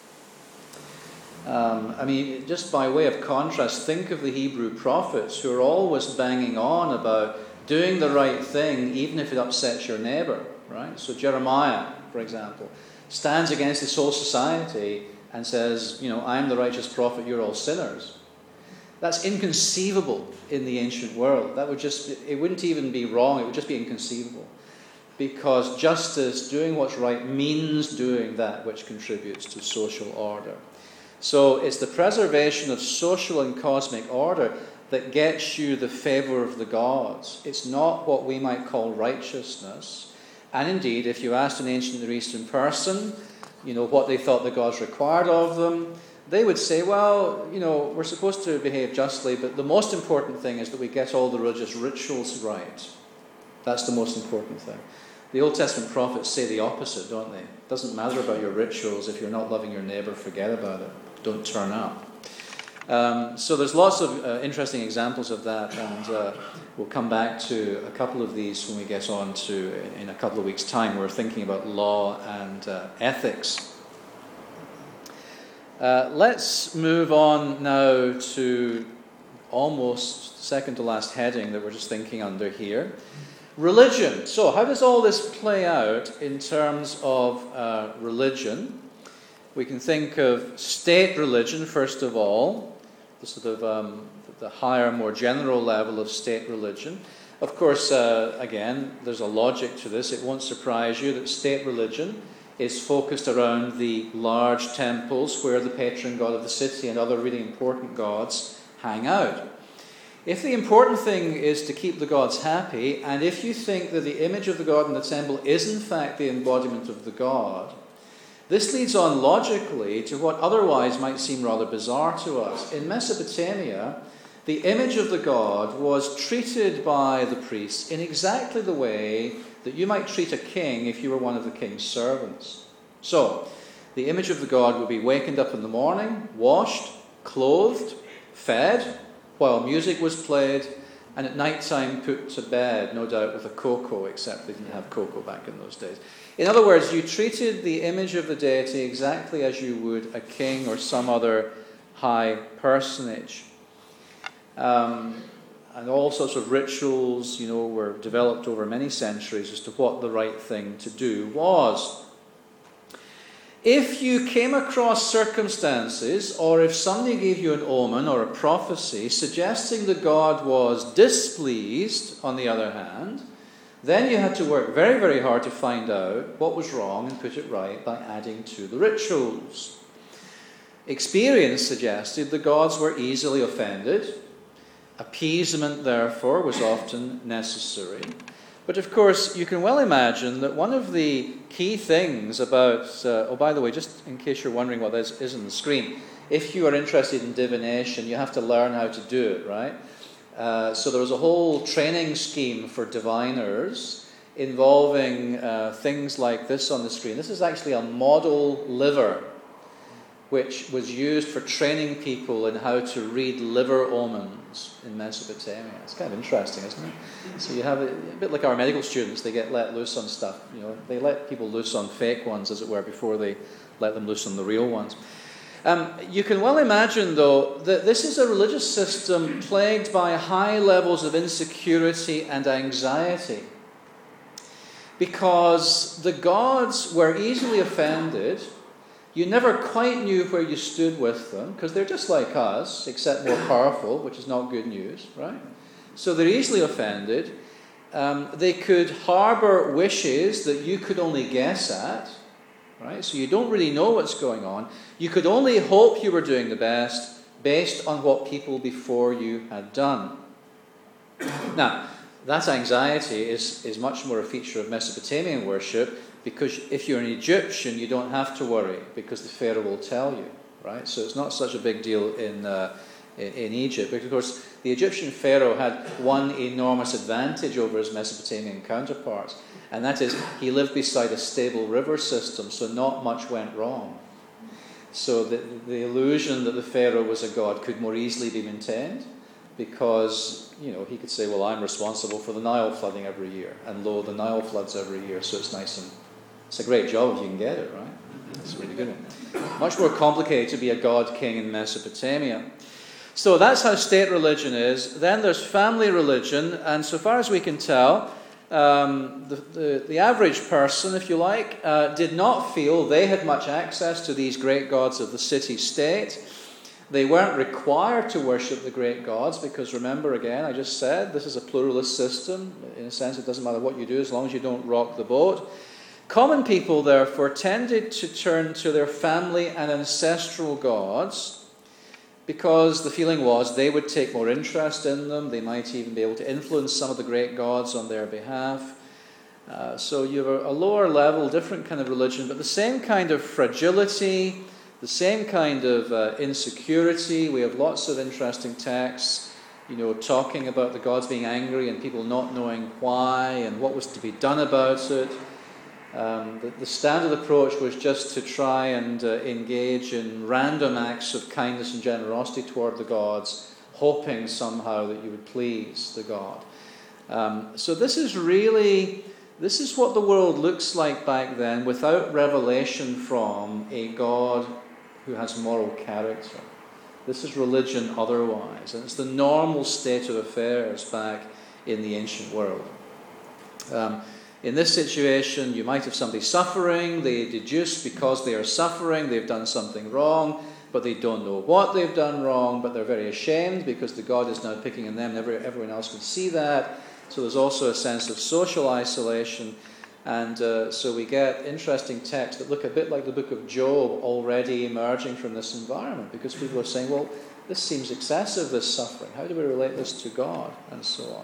Just by way of contrast, think of the Hebrew prophets who are always banging on about doing the right thing even if it upsets your neighbor, right? So Jeremiah, for example, stands against this whole society and says, I am the righteous prophet, you're all sinners. That's inconceivable in the ancient world. It wouldn't even be wrong, it would just be inconceivable. Because justice, doing what's right, means doing that which contributes to social order. So it's the preservation of social and cosmic order that gets you the favor of the gods. It's not what we might call righteousness. And indeed, if you asked an ancient Near Eastern person, what they thought the gods required of them, they would say, well, we're supposed to behave justly, but the most important thing is that we get all the religious rituals right. That's the most important thing. The Old Testament prophets say the opposite, don't they? It doesn't matter about your rituals. If you're not loving your neighbor, forget about it. Don't turn up. So there's lots of interesting examples of that, and we'll come back to a couple of these when we get on to, in a couple of weeks' time, we're thinking about law and ethics. Let's move on now to almost second to last heading that we're just thinking under here. Religion. So how does all this play out in terms of religion? We can think of state religion, first of all, the sort of the higher, more general level of state religion. Of course, again, there's a logic to this. It won't surprise you that state religion is focused around the large temples where the patron god of the city and other really important gods hang out. If the important thing is to keep the gods happy, and if you think that the image of the god in the temple is in fact the embodiment of the god, this leads on logically to what otherwise might seem rather bizarre to us. In Mesopotamia, the image of the god was treated by the priests in exactly the way that you might treat a king if you were one of the king's servants. So, the image of the god would be wakened up in the morning, washed, clothed, fed, while music was played, and at night time put to bed, no doubt with a cocoa, except they didn't have cocoa back in those days. In other words, you treated the image of the deity exactly as you would a king or some other high personage. And all sorts of rituals, were developed over many centuries as to what the right thing to do was. If you came across circumstances, or if somebody gave you an omen or a prophecy suggesting the god was displeased, on the other hand, then you had to work very, very hard to find out what was wrong and put it right by adding to the rituals. Experience suggested the gods were easily offended. Appeasement, therefore, was often necessary. But of course, you can well imagine that one of the key things about... by the way, just in case you're wondering what this is on the screen, if you are interested in divination, you have to learn how to do it, right? So there was a whole training scheme for diviners involving things like this on the screen. This is actually a model liver, which was used for training people in how to read liver omens in Mesopotamia. It's kind of interesting, isn't it? So you have a bit like our medical students, they get let loose on stuff. They let people loose on fake ones, as it were, before they let them loose on the real ones. You can well imagine, though, that this is a religious system plagued by high levels of insecurity and anxiety, because the gods were easily offended. You never quite knew where you stood with them, because they're just like us, except more powerful, which is not good news, right? So they're easily offended. They could harbor wishes that you could only guess at, right? So you don't really know what's going on. You could only hope you were doing the best based on what people before you had done. Now, that anxiety is much more a feature of Mesopotamian worship, because if you're an Egyptian, you don't have to worry, because the Pharaoh will tell you, right? So it's not such a big deal in Egypt. But of course, the Egyptian Pharaoh had one enormous advantage over his Mesopotamian counterparts, and that is he lived beside a stable river system, so not much went wrong. So the illusion that the Pharaoh was a god could more easily be maintained, because he could say, well, I'm responsible for the Nile flooding every year, and lo, the Nile floods every year, so it's nice and it's a great job if you can get it, right? It's a really good one. Much more complicated to be a god king in Mesopotamia. So that's how state religion is. Then there's family religion, and so far as we can tell, the average person, if you like, did not feel they had much access to these great gods of the city-state. They weren't required to worship the great gods, because remember, again, I just said, this is a pluralist system. In a sense, it doesn't matter what you do as long as you don't rock the boat. Common people, therefore, tended to turn to their family and ancestral gods, because the feeling was they would take more interest in them. They might even be able to influence some of the great gods on their behalf. So you have a lower level, different kind of religion, but the same kind of fragility, the same kind of insecurity. We have lots of interesting texts, talking about the gods being angry and people not knowing why and what was to be done about it. The standard approach was just to try and engage in random acts of kindness and generosity toward the gods, hoping somehow that you would please the god. So this is what the world looks like back then, without revelation from a god who has moral character. This is religion otherwise, and it's the normal state of affairs back in the ancient world. In this situation, you might have somebody suffering. They deduce because they are suffering, they've done something wrong, but they don't know what they've done wrong, but they're very ashamed because the god is now picking on them, and everyone else can see that. So there's also a sense of social isolation. And so we get interesting texts that look a bit like the book of Job already emerging from this environment, because people are saying, well, this seems excessive, this suffering. How do we relate this to God? And so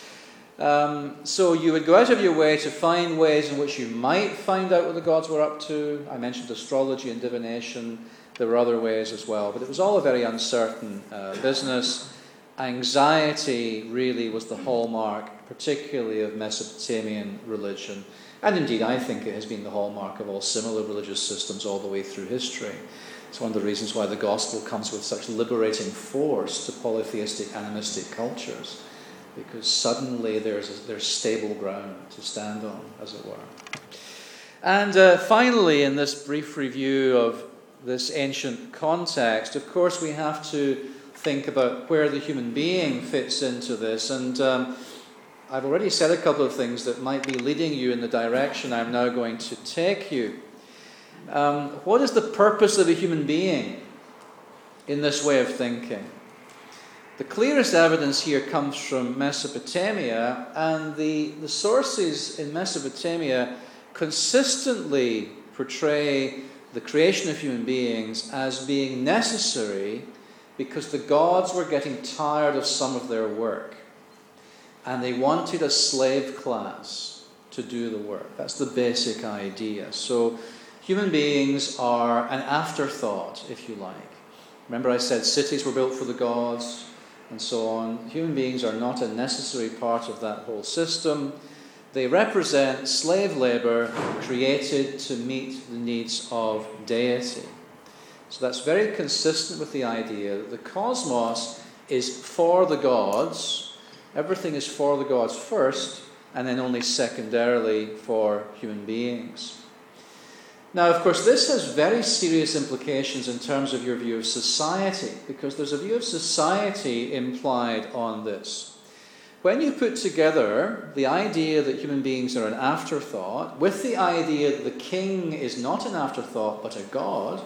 on. So you would go out of your way to find ways in which you might find out what the gods were up to. I mentioned astrology and divination. There were other ways as well. But it was all a very uncertain business. Anxiety really was the hallmark, particularly of Mesopotamian religion. And indeed, I think it has been the hallmark of all similar religious systems all the way through history. It's one of the reasons why the gospel comes with such liberating force to polytheistic, animistic cultures, because suddenly there's stable ground to stand on, as it were. And finally, in this brief review of this ancient context, of course, we have to think about where the human being fits into this. And I've already said a couple of things that might be leading you in the direction I'm now going to take you. What is the purpose of a human being in this way of thinking? The clearest evidence here comes from Mesopotamia, and the sources in Mesopotamia consistently portray the creation of human beings as being necessary because the gods were getting tired of some of their work, and they wanted a slave class to do the work. That's the basic idea. So human beings are an afterthought, if you like. Remember I said cities were built for the gods, and so on. Human beings are not a necessary part of that whole system. They represent slave labor created to meet the needs of deity. So that's very consistent with the idea that the cosmos is for the gods. Everything is for the gods first, and then only secondarily for human beings. Now, of course, this has very serious implications in terms of your view of society, because there's a view of society implied on this. When you put together the idea that human beings are an afterthought with the idea that the king is not an afterthought but a god,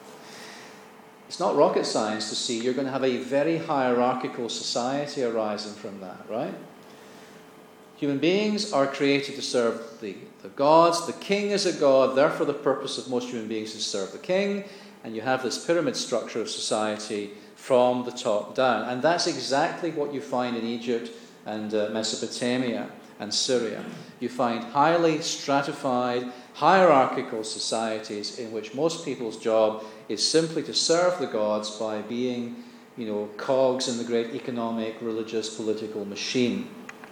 it's not rocket science to see you're going to have a very hierarchical society arising from that, right? Human beings are created to serve the gods. The king is a god, therefore the purpose of most human beings is to serve the king, and you have this pyramid structure of society from the top down. And that's exactly what you find in Egypt and Mesopotamia and Syria. You find highly stratified, hierarchical societies in which most people's job is simply to serve the gods by being, cogs in the great economic, religious, political machine.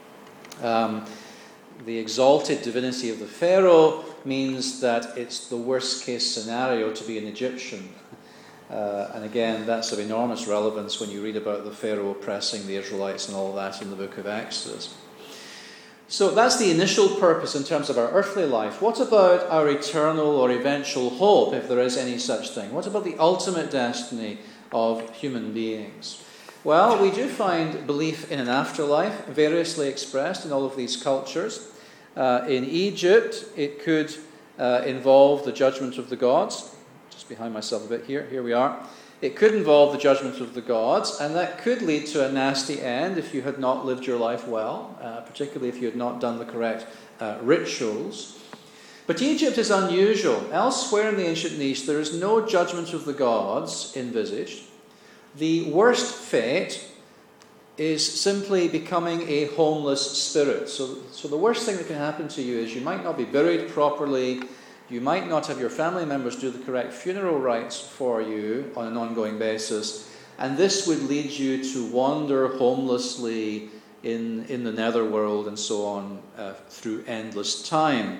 The exalted divinity of the pharaoh means that it's the worst case scenario to be an Egyptian. And again, that's of enormous relevance when you read about the pharaoh oppressing the Israelites and all that in the book of Exodus. So that's the initial purpose in terms of our earthly life. What about our eternal or eventual hope, if there is any such thing? What about the ultimate destiny of human beings? Well, we do find belief in an afterlife variously expressed in all of these cultures. In Egypt, it could involve the judgment of the gods. Just behind myself a bit here. Here we are. It could involve the judgment of the gods, and that could lead to a nasty end if you had not lived your life well, particularly if you had not done the correct rituals. But Egypt is unusual. Elsewhere in the ancient Near East, there is no judgment of the gods envisaged. The worst fate is simply becoming a homeless spirit. So the worst thing that can happen to you is you might not be buried properly, you might not have your family members do the correct funeral rites for you on an ongoing basis, and this would lead you to wander homelessly in the netherworld and so on through endless time.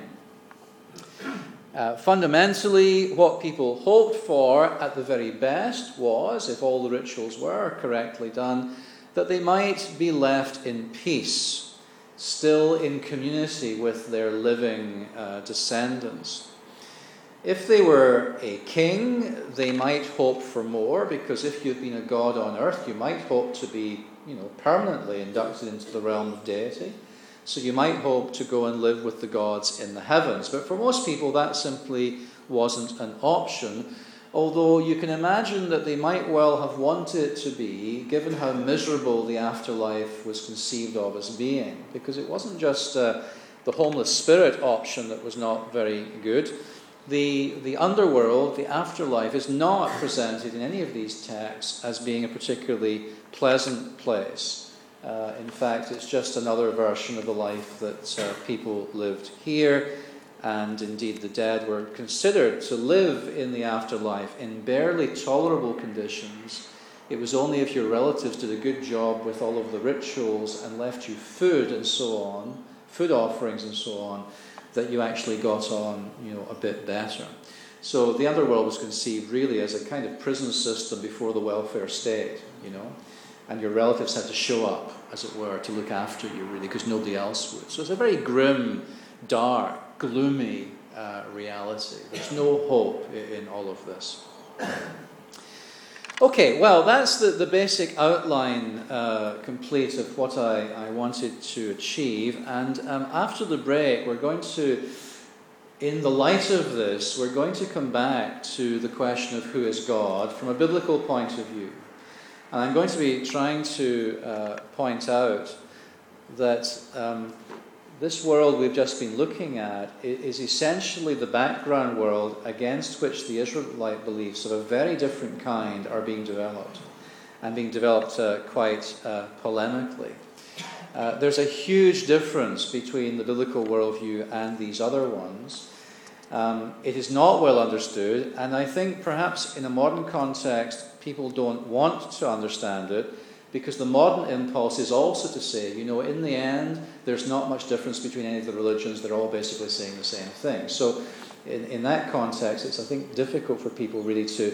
Fundamentally, what people hoped for at the very best was, if all the rituals were correctly done, that they might be left in peace, still in community with their living descendants. If they were a king, they might hope for more, because if you've been a god on earth, you might hope to be, permanently inducted into the realm of deity. So you might hope to go and live with the gods in the heavens. But for most people, that simply wasn't an option. although you can imagine that they might well have wanted it to be, given how miserable the afterlife was conceived of as being, because it wasn't just the homeless spirit option that was not very good. The underworld, the afterlife, is not presented in any of these texts as being a particularly pleasant place. In fact, it's just another version of the life that people lived here. And indeed, the dead were considered to live in the afterlife in barely tolerable conditions. It was only if your relatives did a good job with all of the rituals and left you food and so on, food offerings and so on, that you actually got on, a bit better. So the underworld was conceived really as a kind of prison system before the welfare state, and your relatives had to show up, as it were, to look after you, really, because nobody else would. So it's a very grim, dark, gloomy reality. There's no hope in all of this. Okay, well, that's the basic outline complete of what I wanted to achieve. And after the break, we're going to, in the light of this, we're going to come back to the question of who is God from a biblical point of view. And I'm going to be trying to point out that this world we've just been looking at is essentially the background world against which the Israelite beliefs of a very different kind are being developed, and being developed quite polemically. There's a huge difference between the biblical worldview and these other ones. It is not well understood, and I think perhaps in a modern context people don't want to understand it, because the modern impulse is also to say, in the end, there's not much difference between any of the religions. They're all basically saying the same thing. So in that context, it's, I think, difficult for people really to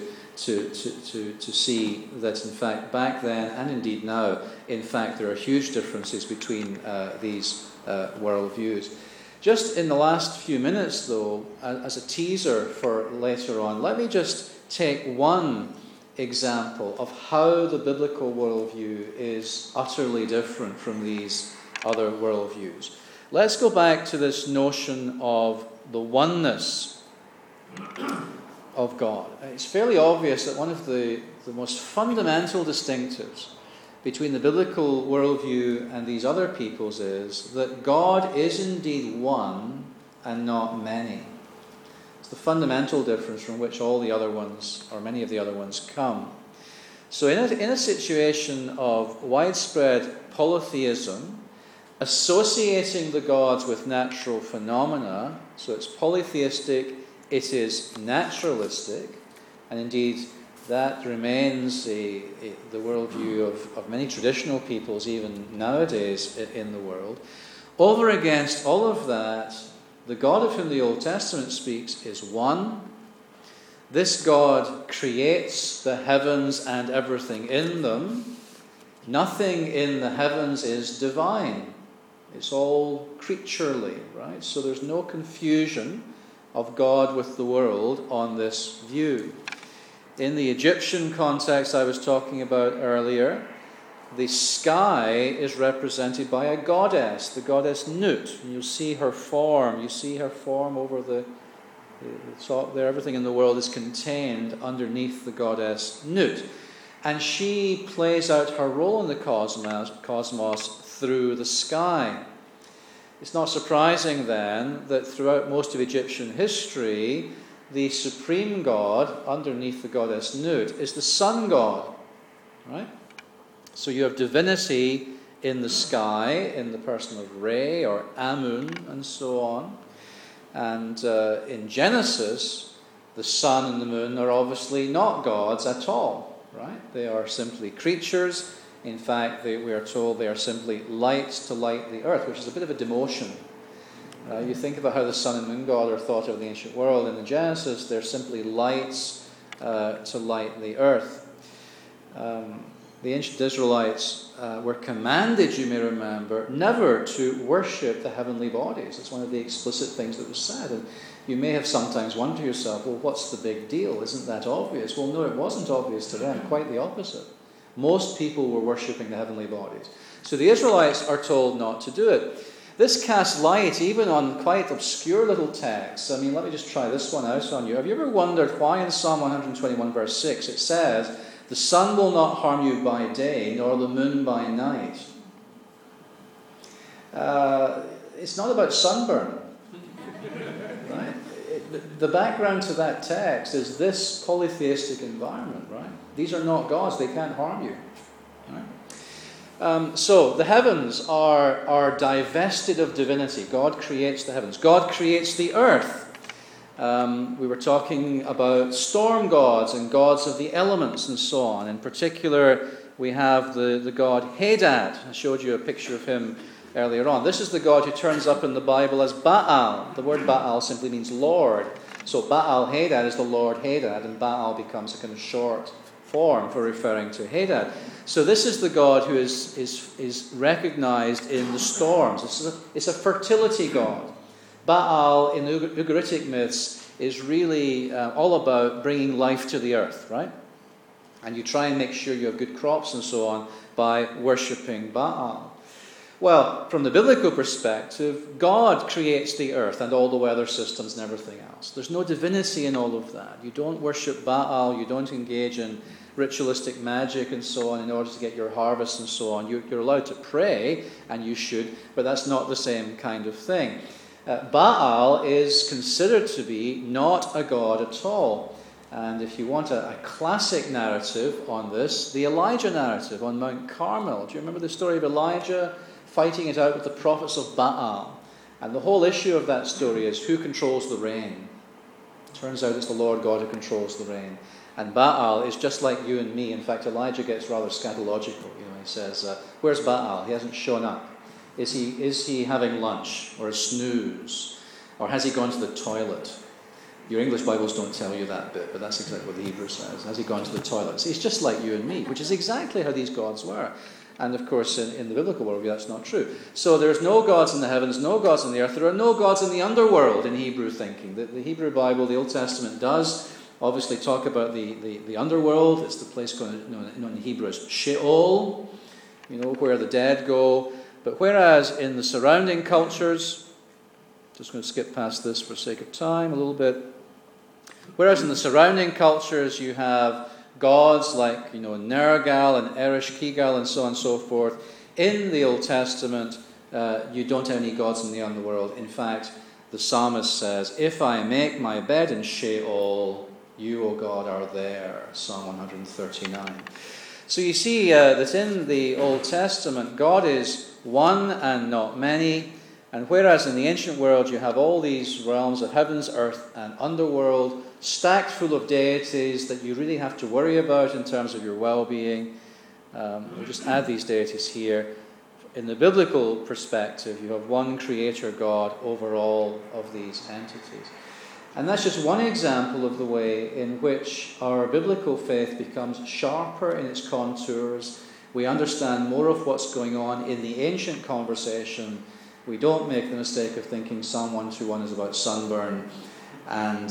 see that, in fact, back then, and indeed now, in fact, there are huge differences between these worldviews. Just in the last few minutes, though, as a teaser for later on, let me just take one example of how the biblical worldview is utterly different from these other worldviews. Let's go back to this notion of the oneness of God. It's fairly obvious that one of the most fundamental distinctives between the biblical worldview and these other peoples is that God is indeed one and not many. It's the fundamental difference from which all the other ones, or many of the other ones, come. So in a situation of widespread polytheism, associating the gods with natural phenomena, so it's polytheistic, it is naturalistic, and indeed that remains the worldview of many traditional peoples even nowadays in the world. Over against all of that, the God of whom the Old Testament speaks is one. This God creates the heavens and everything in them. Nothing in the heavens is divine. It's all creaturely, right? So there's no confusion of God with the world on this view. In the Egyptian context I was talking about earlier, the sky is represented by a goddess, the goddess Nut. And you'll see her form. You see her form over the top there. Everything in the world is contained underneath the goddess Nut. And she plays out her role in the cosmos through the sky. It's not surprising then that throughout most of Egyptian history, the supreme god underneath the goddess Nut is the sun god, right? So you have divinity in the sky, in the person of Re or Amun and so on. And in Genesis, the sun and the moon are obviously not gods at all, right? They are simply creatures. In fact, we are told they are simply lights to light the earth, which is a bit of a demotion. You think about how the sun and moon god are thought of in the ancient world. In the Genesis, they're simply lights to light the earth. The ancient Israelites were commanded, you may remember, never to worship the heavenly bodies. It's one of the explicit things that was said. And you may have sometimes wondered to yourself, well, what's the big deal? Isn't that obvious? Well, no, it wasn't obvious to them. Quite the opposite. Most people were worshipping the heavenly bodies. So the Israelites are told not to do it. This casts light even on quite obscure little texts. I mean, let me just try this one out on you. Have you ever wondered why in Psalm 121 verse 6 it says, "The sun will not harm you by day, nor the moon by night"? It's not about sunburn. Right? The background to that text is this polytheistic environment, right? These are not gods, they can't harm you. Right? So the heavens are divested of divinity. God creates the heavens. God creates the earth. We were talking about storm gods and gods of the elements and so on. In particular, we have the god Hadad. I showed you a picture of him earlier on. This is the god who turns up in the Bible as Baal. The word Baal simply means Lord. So Baal Hadad is the Lord Hadad, and Baal becomes a kind of short form for referring to Hadad. So this is the god who is recognized in the storms. It's a fertility god. Baal in Ugaritic myths is really all about bringing life to the earth, right? And you try and make sure you have good crops and so on by worshipping Baal. Well, from the biblical perspective, God creates the earth and all the weather systems and everything else. There's no divinity in all of that. You don't worship Baal, you don't engage in ritualistic magic and so on in order to get your harvest and so on. You're allowed to pray, and you should, but that's not the same kind of thing. Baal is considered to be not a god at all. And if you want a classic narrative on this, the Elijah narrative on Mount Carmel. Do you remember the story of Elijah fighting it out with the prophets of Baal? And the whole issue of that story is who controls the rain. It turns out it's the Lord God who controls the rain. And Baal is just like you and me. In fact, Elijah gets rather scatological. He says, where's Baal? He hasn't shown up. Is he having lunch or a snooze? Or has he gone to the toilet? Your English Bibles don't tell you that bit, but that's exactly what the Hebrew says. Has he gone to the toilet? So he's just like you and me, which is exactly how these gods were. And of course, in the biblical worldview, that's not true. So there's no gods in the heavens, no gods on the earth. There are no gods in the underworld in Hebrew thinking. The Hebrew Bible, the Old Testament, does obviously talk about the underworld. It's the place known in Hebrew as Sheol, where the dead go. But whereas in the surrounding cultures, just going to skip past this for sake of time a little bit. Whereas in the surrounding cultures you have gods like Nergal and Ereshkigal and so on and so forth. In the Old Testament, you don't have any gods in the underworld. In fact, the psalmist says, "If I make my bed in Sheol, you, O God, are there." Psalm 139. So you see that in the Old Testament, God is one and not many. And whereas in the ancient world you have all these realms of heavens, earth, and underworld, stacked full of deities that you really have to worry about in terms of your well-being, we'll just add these deities here. In the biblical perspective, you have one creator God over all of these entities. And that's just one example of the way in which our biblical faith becomes sharper in its contours. We understand more of what's going on in the ancient conversation. We don't make the mistake of thinking Psalm 121 is about sunburn. And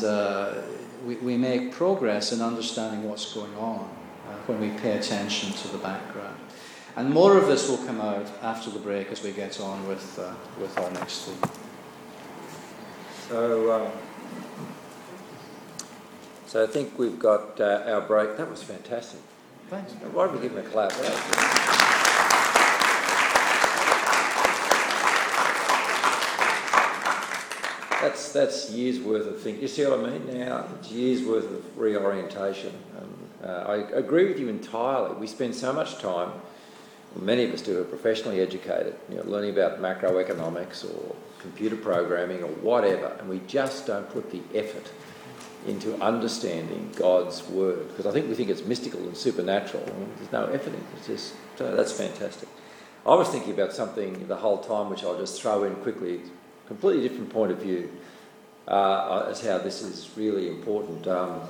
we make progress in understanding what's going on when we pay attention to the background. And more of this will come out after the break as we get on with our next theme. So I think we've got our break. That was fantastic. Thanks. Why don't we give him a clap? That's years worth of thinking. You see what I mean now? It's years worth of reorientation. I agree with you entirely. We spend so much time, many of us do, are professionally educated, learning about macroeconomics or computer programming or whatever, and we just don't put the effort into understanding God's word, because I think we think it's mystical and supernatural, and there's no effort in it. It's just, so that's fantastic. I was thinking about something the whole time, which I'll just throw in quickly, completely different point of view, as how this is really important.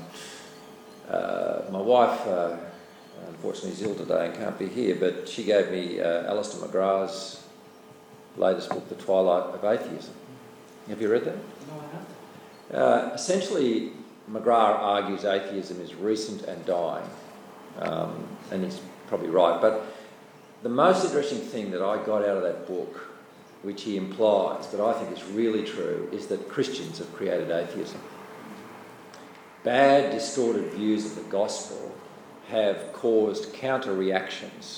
My wife, unfortunately, is ill today and can't be here, but she gave me Alistair McGrath's latest book, The Twilight of Atheism. Have you read that? No, I haven't. Essentially, McGrath argues atheism is recent and dying, and he's probably right. But the most interesting thing that I got out of that book which he implies, but I think is really true, is that Christians have created atheism. Bad, distorted views of the gospel have caused counter-reactions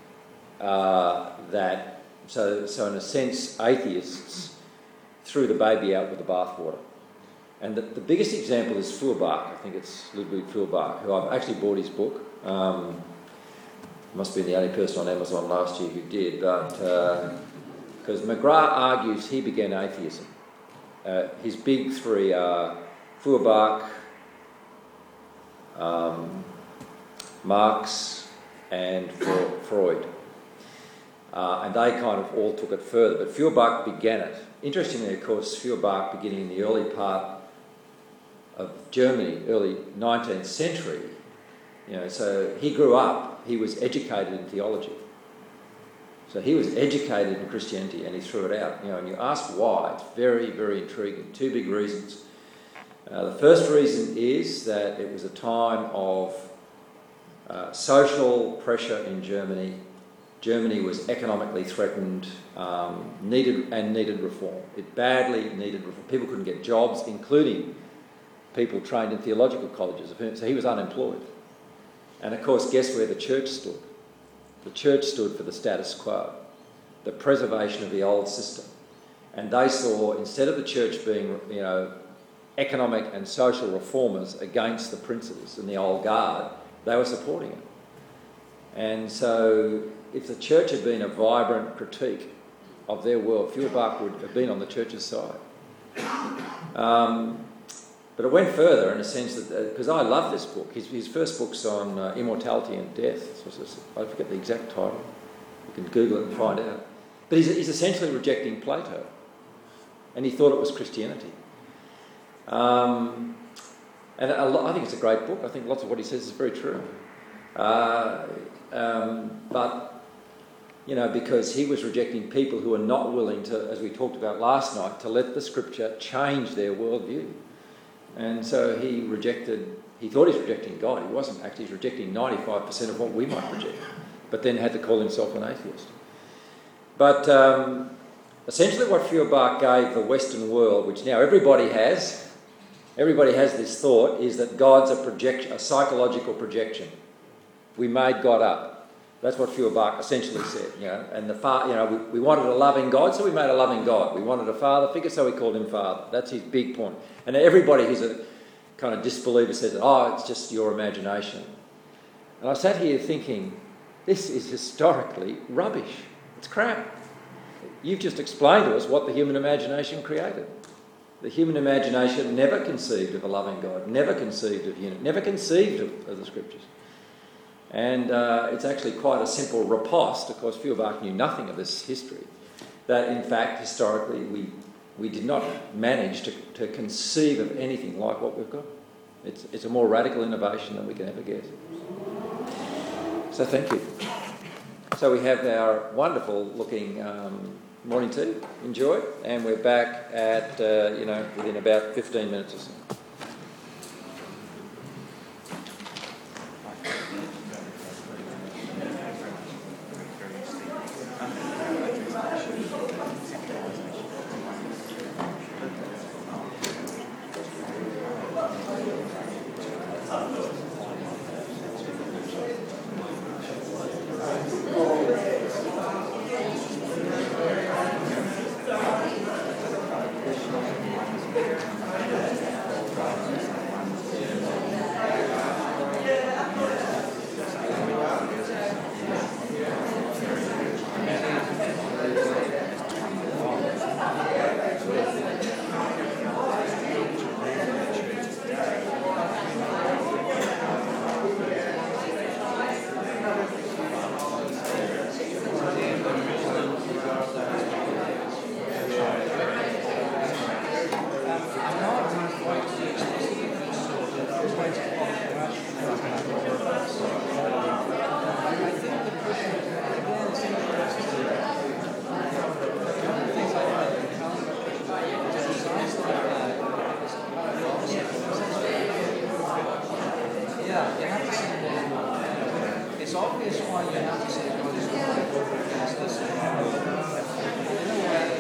so in a sense, atheists threw the baby out with the bathwater. And the biggest example is Feuerbach. I think it's Ludwig Feuerbach, who I've actually bought his book. Must be the only person on Amazon last year who did, but because McGrath argues he began atheism. His big three are Feuerbach, Marx, and Freud. And they kind of all took it further, but Feuerbach began it. Interestingly, of course, Feuerbach, beginning in the early part of Germany, early 19th century, so he grew up, he was educated in theology. So he was educated in Christianity and he threw it out. And you ask why, it's very, very intriguing. Two big reasons. The first reason is that it was a time of social pressure in Germany. Germany was economically threatened, needed reform. It badly needed reform. People couldn't get jobs, including people trained in theological colleges. So he was unemployed. And of course, guess where the church stood? The church stood for the status quo, the preservation of the old system. And they saw, instead of the church being, economic and social reformers against the princes and the old guard, they were supporting it. And so if the church had been a vibrant critique of their world, Feuerbach would have been on the church's side. But it went further in a sense that, because I love this book, his first book's on immortality and death. I forget the exact title. You can Google it and find out. But he's essentially rejecting Plato. And he thought it was Christianity. And I think it's a great book. I think lots of what he says is very true. But, because he was rejecting people who are not willing to, as we talked about last night, to let the scripture change their worldview. And so he thought he was rejecting God. He wasn't actually. He was rejecting 95% of what we might reject, but then had to call himself an atheist. But essentially what Feuerbach gave the Western world, which now everybody has this thought, is that God's a psychological projection. We made God up. That's what Feuerbach essentially said, And we wanted a loving God, so we made a loving God. We wanted a father figure, so we called him Father. That's his big point. And everybody who's a kind of disbeliever says, it's just your imagination. And I sat here thinking, this is historically rubbish. It's crap. You've just explained to us what the human imagination created. The human imagination never conceived of a loving God, never conceived of unity, never conceived of the scriptures. And it's actually quite a simple riposte. Of course, Feuerbach knew nothing of this history, that in fact, historically, we did not manage to conceive of anything like what we've got. It's a more radical innovation than we can ever get. So thank you. So we have our wonderful looking morning tea. Enjoy. And we're back at, within about 15 minutes or so. It's obvious why you have to say God is not because listen, in a way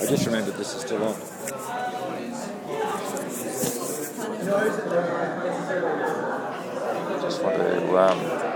I just remembered this is still on. Just want to